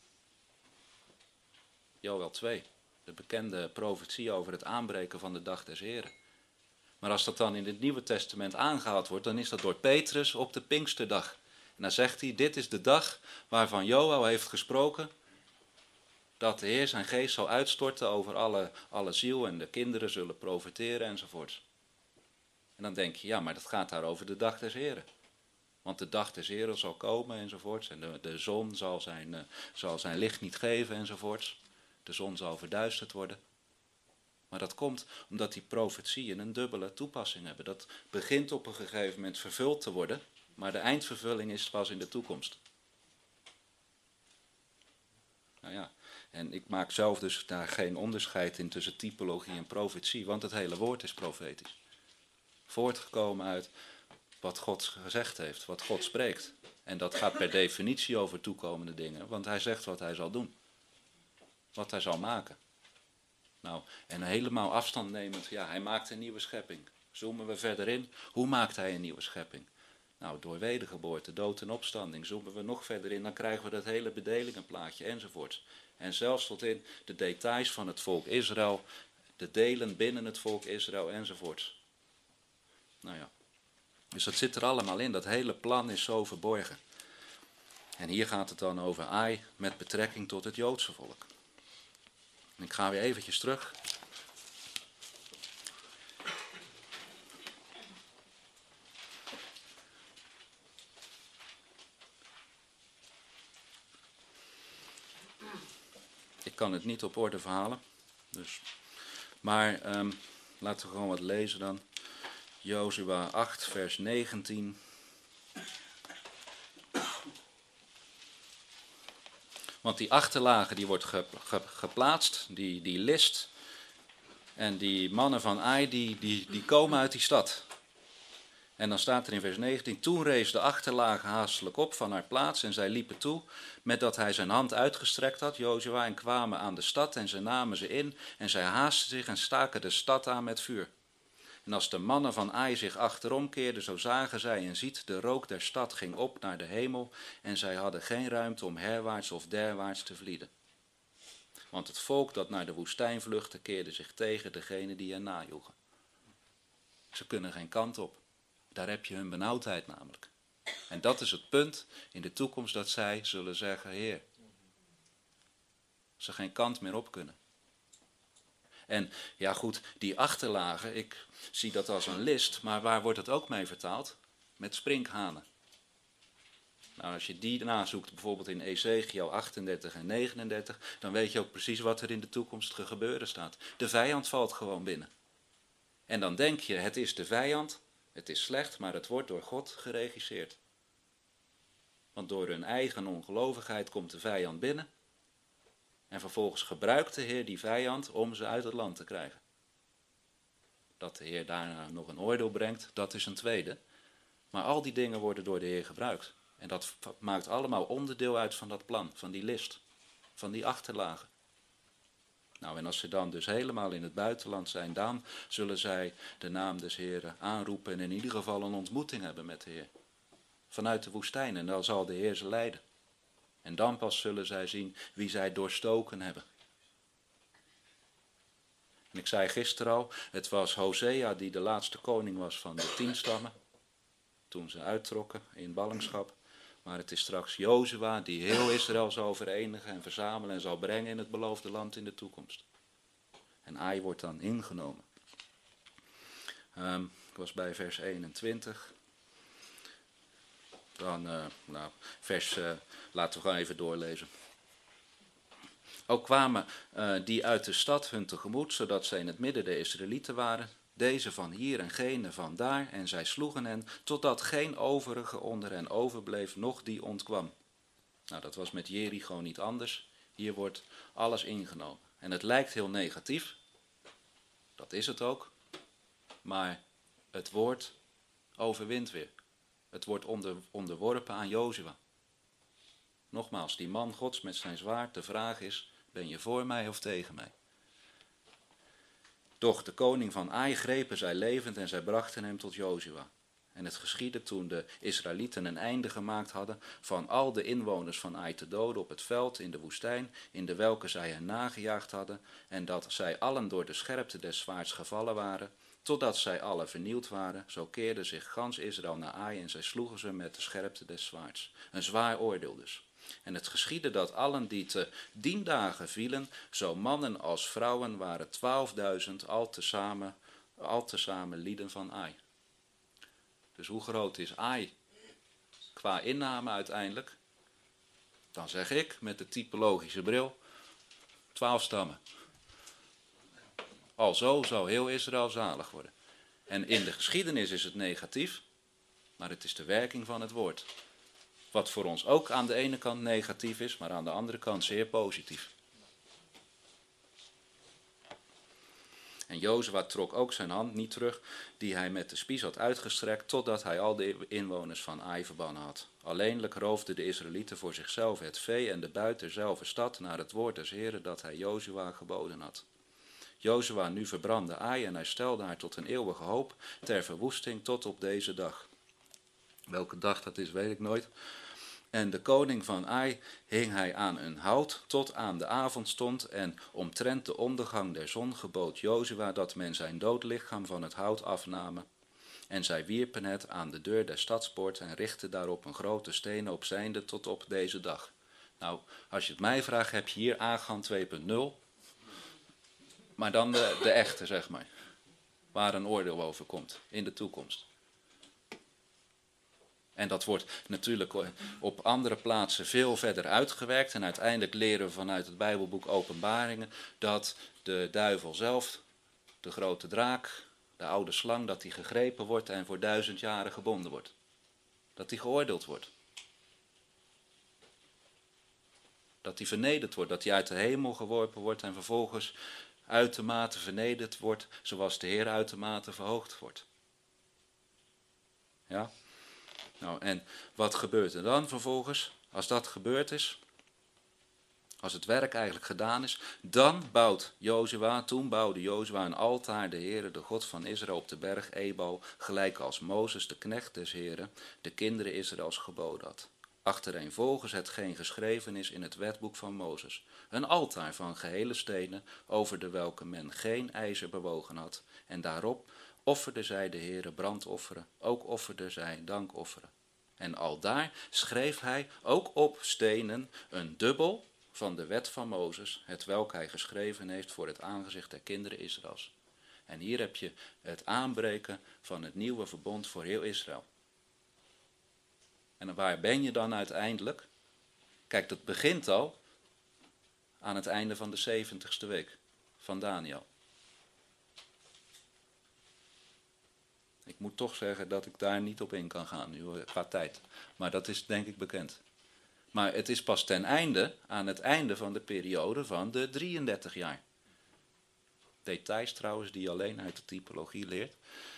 Joël twee, de bekende profetie over het aanbreken van de dag des Heren. Maar als dat dan in het Nieuwe Testament aangehaald wordt, dan is dat door Petrus op de Pinksterdag. En dan zegt hij, dit is de dag waarvan Joël heeft gesproken, dat de Heer zijn geest zal uitstorten over alle, alle ziel en de kinderen zullen profeteren enzovoort. En dan denk je, ja, maar dat gaat daar over de dag des Heren. Want de dag des Heren zal komen enzovoort. En de, de zon zal zijn, uh, zal zijn licht niet geven enzovoort. De zon zal verduisterd worden. Maar dat komt omdat die profetieën een dubbele toepassing hebben. Dat begint op een gegeven moment vervuld te worden, maar de eindvervulling is pas in de toekomst. Nou ja, en ik maak zelf dus daar geen onderscheid in tussen typologie en profetie, want het hele woord is profetisch. Voortgekomen uit wat God gezegd heeft, wat God spreekt. En dat gaat per definitie over toekomende dingen, want hij zegt wat hij zal doen. Wat hij zal maken. Nou, en helemaal afstand nemend, ja, hij maakt een nieuwe schepping. Zoomen we verder in, hoe maakt hij een nieuwe schepping? Nou, door wedergeboorte, dood en opstanding. Zoomen we nog verder in, dan krijgen we dat hele bedelingenplaatje enzovoort. En zelfs tot in de details van het volk Israël, de delen binnen het volk Israël enzovoort. Nou ja, dus dat zit er allemaal in, dat hele plan is zo verborgen. En hier gaat het dan over Ai met betrekking tot het Joodse volk. Ik ga weer eventjes terug. Ik kan het niet op orde verhalen. Dus, maar um, laten we gewoon wat lezen dan. Jozua acht, vers negentien. Want die achterlage die wordt ge, ge, geplaatst, die, die list. En die mannen van Ai, die, die, die komen uit die stad. En dan staat er in vers negentien, toen rees de achterlage haastelijk op van haar plaats en zij liepen toe, met dat hij zijn hand uitgestrekt had, Jozua, en kwamen aan de stad en ze namen ze in en zij haasten zich en staken de stad aan met vuur. En als de mannen van Ai zich achterom keerden, zo zagen zij en ziet, de rook der stad ging op naar de hemel en zij hadden geen ruimte om herwaarts of derwaarts te vlieden. Want het volk dat naar de woestijn vluchtte, keerde zich tegen degene die er najoegen. Ze kunnen geen kant op. Daar heb je hun benauwdheid namelijk. En dat is het punt in de toekomst dat zij zullen zeggen, Heer. Ze geen kant meer op kunnen. En ja goed, die achterlagen, ik zie dat als een list, maar waar wordt het ook mee vertaald? Met sprinkhanen. Nou, als je die nazoekt, bijvoorbeeld in Ezekiel achtendertig en negenendertig, dan weet je ook precies wat er in de toekomst te gebeuren staat. De vijand valt gewoon binnen. En dan denk je, het is de vijand, het is slecht, maar het wordt door God geregisseerd. Want door hun eigen ongelovigheid komt de vijand binnen. En vervolgens gebruikt de Heer die vijand om ze uit het land te krijgen. Dat de Heer daarna nog een oordeel brengt, dat is een tweede. Maar al die dingen worden door de Heer gebruikt. En dat maakt allemaal onderdeel uit van dat plan, van die list, van die achterlagen. Nou, en als ze dan dus helemaal in het buitenland zijn, dan zullen zij de naam des Heeren aanroepen en in ieder geval een ontmoeting hebben met de Heer. Vanuit de woestijn, en dan zal de Heer ze leiden. En dan pas zullen zij zien wie zij doorstoken hebben. En ik zei gisteren al, het was Hosea die de laatste koning was van de tien stammen. Toen ze uittrokken in ballingschap. Maar het is straks Jozua die heel Israël zal verenigen en verzamelen en zal brengen in het beloofde land in de toekomst. En Ai wordt dan ingenomen. Um, ik was bij vers eenentwintig. Dan, uh, nou, vers, uh, laten we gewoon even doorlezen. Ook kwamen uh, die uit de stad hun tegemoet, zodat zij in het midden der Israëlieten waren. Deze van hier en gene van daar, en zij sloegen hen, totdat geen overige onder hen overbleef, noch die ontkwam. Nou, dat was met Jericho niet anders. Hier wordt alles ingenomen. En het lijkt heel negatief, dat is het ook, maar het woord overwint weer. Het wordt onder, onderworpen aan Jozua. Nogmaals, die man Gods met zijn zwaard, de vraag is, ben je voor mij of tegen mij? Doch de koning van Ai grepen zij levend en zij brachten hem tot Jozua. En het geschiedde toen de Israëlieten een einde gemaakt hadden van al de inwoners van Ai te doden op het veld in de woestijn, in de welke zij hen nagejaagd hadden, en dat zij allen door de scherpte des zwaards gevallen waren, totdat zij allen vernield waren, zo keerde zich gans Israël naar Ai en zij sloegen ze met de scherpte des zwaards. Een zwaar oordeel dus. En het geschiedde dat allen die te dien dagen vielen, zo mannen als vrouwen, waren twaalfduizend al tezamen, al tezamen lieden van Ai. Dus hoe groot is Ai qua inname uiteindelijk? Dan zeg ik met de typologische bril, twaalf stammen. Alzo zou heel Israël zalig worden. En in de geschiedenis is het negatief, maar het is de werking van het woord. Wat voor ons ook aan de ene kant negatief is, maar aan de andere kant zeer positief. En Jozua trok ook zijn hand niet terug, die hij met de spies had uitgestrekt, totdat hij al de inwoners van Ai verbannen had. Alleenlijk roofden de Israëlieten voor zichzelf het vee en de buit derzelfde stad naar het woord des Heren dat hij Jozua geboden had. Jozua nu verbrandde Ai en hij stelde haar tot een eeuwige hoop ter verwoesting tot op deze dag. Welke dag dat is, weet ik nooit. En de koning van Ai hing hij aan een hout tot aan de avondstond en omtrent de ondergang der zon gebood Jozua dat men zijn dood lichaam van het hout afnamen. En zij wierpen het aan de deur der stadspoort en richtten daarop een grote steen op zijnde tot op deze dag. Nou, als je het mij vraagt, heb je hier Agan twee punt nul. Maar dan de, de echte, zeg maar. Waar een oordeel over komt in de toekomst. En dat wordt natuurlijk op andere plaatsen veel verder uitgewerkt. En uiteindelijk leren we vanuit het Bijbelboek Openbaringen dat de duivel zelf, de grote draak, de oude slang, dat die gegrepen wordt en voor duizend jaren gebonden wordt. Dat die geoordeeld wordt. Dat die vernederd wordt, dat die uit de hemel geworpen wordt en vervolgens uitermate vernederd wordt, zoals de Heer uitermate verhoogd wordt. Ja? Nou, en wat gebeurt er dan vervolgens? Als dat gebeurd is, als het werk eigenlijk gedaan is, dan bouwt Jozua, toen bouwde Jozua een altaar de Heere, de God van Israël, op de berg Ebal, gelijk als Mozes, de knecht des Heeren, de kinderen Israëls geboden had. Achtereenvolgens hetgeen geschreven is in het wetboek van Mozes. Een altaar van gehele stenen, over de welke men geen ijzer bewogen had. En daarop offerde zij de Heere brandofferen, ook offerde zij dankofferen. En aldaar schreef hij ook op stenen een dubbel van de wet van Mozes, het welk hij geschreven heeft voor het aangezicht der kinderen Israëls. En hier heb je het aanbreken van het nieuwe verbond voor heel Israël. En waar ben je dan uiteindelijk? Kijk, dat begint al aan het einde van de zeventigste week van Daniel. Ik moet toch zeggen dat ik daar niet op in kan gaan, nu qua tijd. Maar dat is denk ik bekend. Maar het is pas ten einde, aan het einde van de periode van de drieëndertig jaar. Details trouwens die je alleen uit de typologie leert.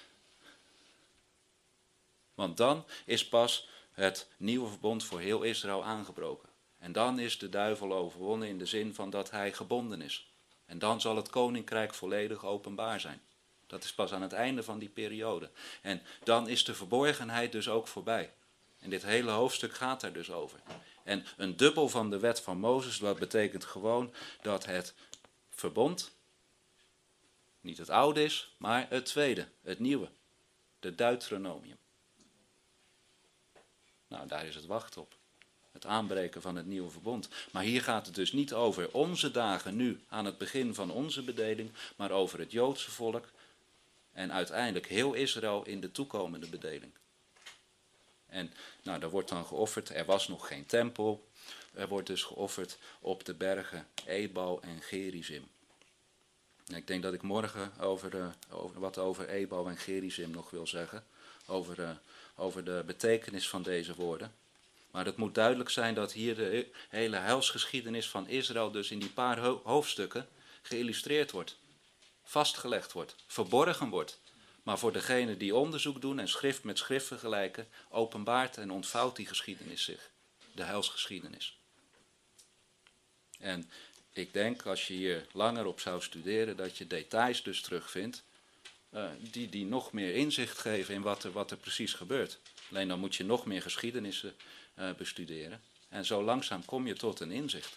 Want dan is pas het nieuwe verbond voor heel Israël aangebroken. En dan is de duivel overwonnen in de zin van dat hij gebonden is. En dan zal het koninkrijk volledig openbaar zijn. Dat is pas aan het einde van die periode. En dan is de verborgenheid dus ook voorbij. En dit hele hoofdstuk gaat daar dus over. En een dubbel van de wet van Mozes, dat betekent gewoon dat het verbond niet het oude is, maar het tweede, het nieuwe. De Deuteronomium. Nou, daar is het wachten op. Het aanbreken van het nieuwe verbond. Maar hier gaat het dus niet over onze dagen nu, aan het begin van onze bedeling, maar over het Joodse volk en uiteindelijk heel Israël in de toekomende bedeling. En nou, daar wordt dan geofferd, er was nog geen tempel, er wordt dus geofferd op de bergen Ebal en Gerizim. En ik denk dat ik morgen over, uh, over, wat over Ebal en Gerizim nog wil zeggen, over, uh, over de betekenis van deze woorden. Maar het moet duidelijk zijn dat hier de hele heilsgeschiedenis van Israël dus in die paar ho- hoofdstukken geïllustreerd wordt, vastgelegd wordt, verborgen wordt. Maar voor degenen die onderzoek doen en schrift met schrift vergelijken, openbaart en ontvouwt die geschiedenis zich, de heilsgeschiedenis. En ik denk, als je hier langer op zou studeren, dat je details dus terugvindt, uh, die, die nog meer inzicht geven in wat er, wat er precies gebeurt. Alleen dan moet je nog meer geschiedenissen uh, bestuderen. En zo langzaam kom je tot een inzicht.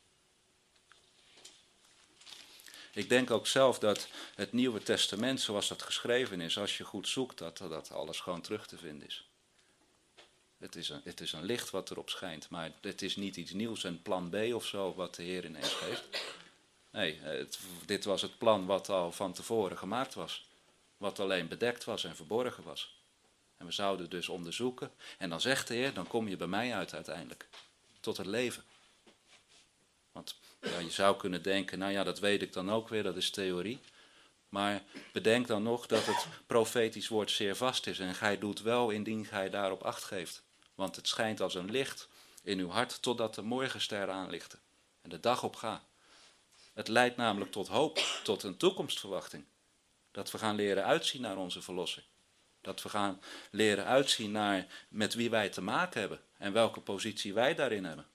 Ik denk ook zelf dat het Nieuwe Testament, zoals dat geschreven is, als je goed zoekt, dat, dat alles gewoon terug te vinden is. Het is, een, het is een licht wat erop schijnt, maar het is niet iets nieuws, een plan B of zo, wat de Heer ineens geeft. Nee, het, dit was het plan wat al van tevoren gemaakt was. Wat alleen bedekt was en verborgen was. En we zouden dus onderzoeken. En dan zegt de Heer, dan kom je bij mij uit uiteindelijk. Tot het leven. Want ja, je zou kunnen denken, nou ja, dat weet ik dan ook weer, dat is theorie. Maar bedenk dan nog dat het profetisch woord zeer vast is. En gij doet wel indien gij daarop acht geeft. Want het schijnt als een licht in uw hart totdat de morgenster aanlichten. En de dag opgaat. Het leidt namelijk tot hoop, tot een toekomstverwachting. Dat we gaan leren uitzien naar onze verlosser. Dat we gaan leren uitzien naar met wie wij te maken hebben. En welke positie wij daarin hebben.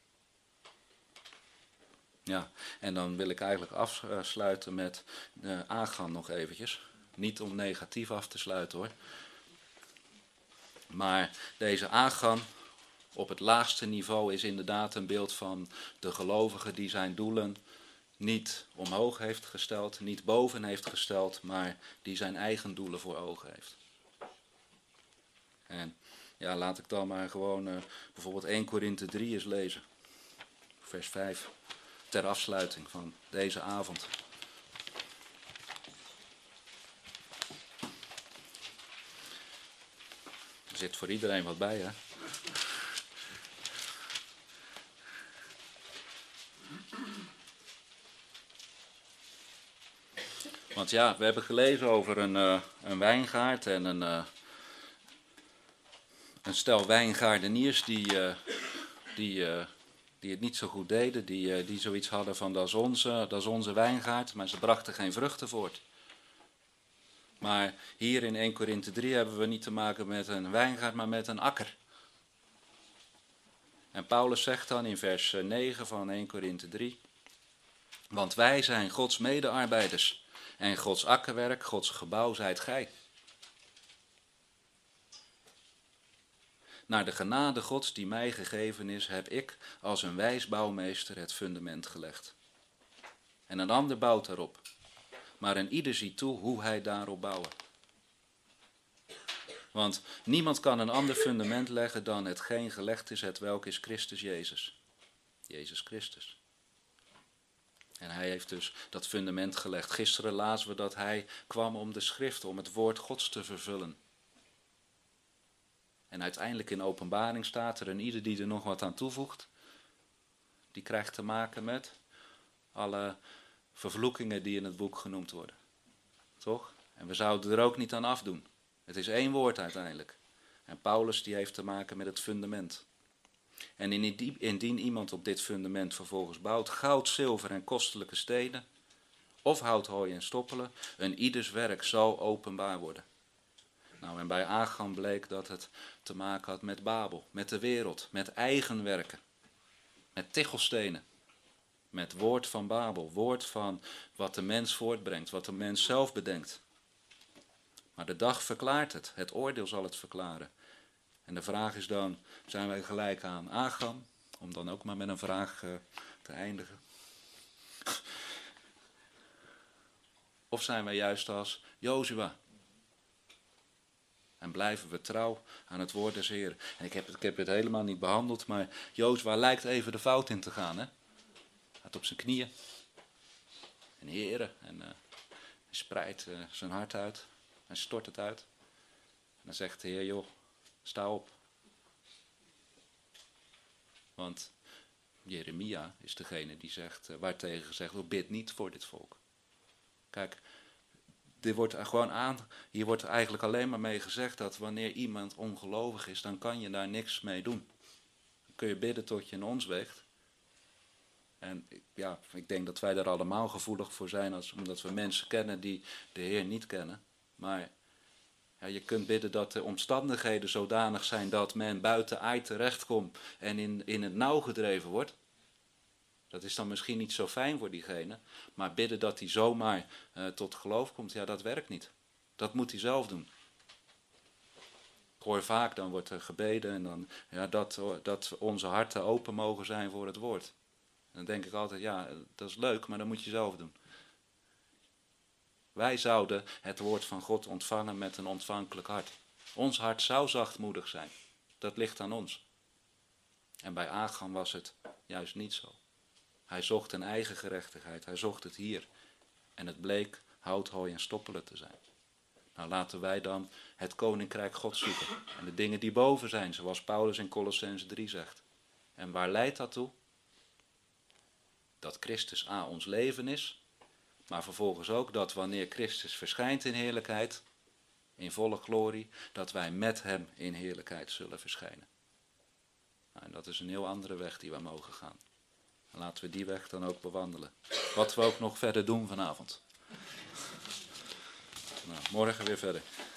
Ja, en dan wil ik eigenlijk afsluiten met uh, Achan nog eventjes. Niet om negatief af te sluiten hoor. Maar deze Achan op het laagste niveau is inderdaad een beeld van de gelovige die zijn doelen niet omhoog heeft gesteld, niet boven heeft gesteld, maar die zijn eigen doelen voor ogen heeft. En ja, laat ik dan maar gewoon uh, bijvoorbeeld Eerste Korinthe drie eens lezen. Vers vijf. Ter afsluiting van deze avond. Er zit voor iedereen wat bij, hè? Want ja, we hebben gelezen over een, uh, een wijngaard en een, uh, een stel wijngaardeniers die, uh, die, uh, die het niet zo goed deden. Die, uh, die zoiets hadden van dat is, onze, dat is onze wijngaard, maar ze brachten geen vruchten voort. Maar hier in Eerste Korinthe drie hebben we niet te maken met een wijngaard, maar met een akker. En Paulus zegt dan in vers negen van Eerste Korinthe drie. Want wij zijn Gods medearbeiders en Gods akkerwerk, Gods gebouw zijt gij. Naar de genade Gods die mij gegeven is, heb ik als een wijs bouwmeester het fundament gelegd. En een ander bouwt daarop. Maar een ieder ziet toe hoe hij daarop bouwen. Want niemand kan een ander fundament leggen dan hetgeen gelegd is, hetwelk is Christus Jezus. Jezus Christus. En hij heeft dus dat fundament gelegd. Gisteren lazen we dat hij kwam om de schrift, om het woord Gods te vervullen. En uiteindelijk in Openbaring staat er, en ieder die er nog wat aan toevoegt, die krijgt te maken met alle vervloekingen die in het boek genoemd worden. Toch? En we zouden er ook niet aan afdoen. Het is één woord uiteindelijk. En Paulus die heeft te maken met het fundament. En indien iemand op dit fundament vervolgens bouwt, goud, zilver en kostelijke stenen, of hout, hooi en stoppelen, een ieders werk zal openbaar worden. Nou, en bij Achan bleek dat het te maken had met Babel, met de wereld, met eigen werken, met tichelstenen, met woord van Babel, woord van wat de mens voortbrengt, wat de mens zelf bedenkt. Maar de dag verklaart het, het oordeel zal het verklaren. En de vraag is dan, zijn wij gelijk aan Achan? Om dan ook maar met een vraag uh, te eindigen. Of zijn wij juist als Jozua? En blijven we trouw aan het woord des Heeren. En ik heb, ik heb het helemaal niet behandeld, maar Jozua lijkt even de fout in te gaan. Hè? Hij gaat op zijn knieën. En Heere, en uh, hij spreidt uh, zijn hart uit. Hij stort het uit. En dan zegt de Heer, joh, sta op. Want Jeremia is degene die zegt, uh, waartegen gezegd wordt, bid niet voor dit volk. Kijk, dit wordt gewoon aan, hier wordt eigenlijk alleen maar mee gezegd dat wanneer iemand ongelovig is, dan kan je daar niks mee doen. Dan kun je bidden tot je in ons weegt. En ja, ik denk dat wij daar allemaal gevoelig voor zijn, als, omdat we mensen kennen die de Heer niet kennen. Maar ja, je kunt bidden dat de omstandigheden zodanig zijn dat men buiten aard terechtkomt en in, in het nauw gedreven wordt. Dat is dan misschien niet zo fijn voor diegene, maar bidden dat hij zomaar uh, tot geloof komt, ja, dat werkt niet. Dat moet hij zelf doen. Ik hoor vaak, dan wordt er gebeden en dan, ja, dat, dat onze harten open mogen zijn voor het woord. En dan denk ik altijd, ja, dat is leuk, maar dat moet je zelf doen. Wij zouden het woord van God ontvangen met een ontvankelijk hart. Ons hart zou zachtmoedig zijn. Dat ligt aan ons. En bij Achan was het juist niet zo. Hij zocht een eigen gerechtigheid. Hij zocht het hier. En het bleek hout, hooi en stoppelen te zijn. Nou, laten wij dan het koninkrijk God zoeken. En de dingen die boven zijn, zoals Paulus in Colossense drie zegt. En waar leidt dat toe? Dat Christus A ons leven is. Maar vervolgens ook dat wanneer Christus verschijnt in heerlijkheid, in volle glorie, dat wij met hem in heerlijkheid zullen verschijnen. Nou, en dat is een heel andere weg die we mogen gaan. En laten we die weg dan ook bewandelen. Wat we ook nog verder doen vanavond. Nou, morgen weer verder.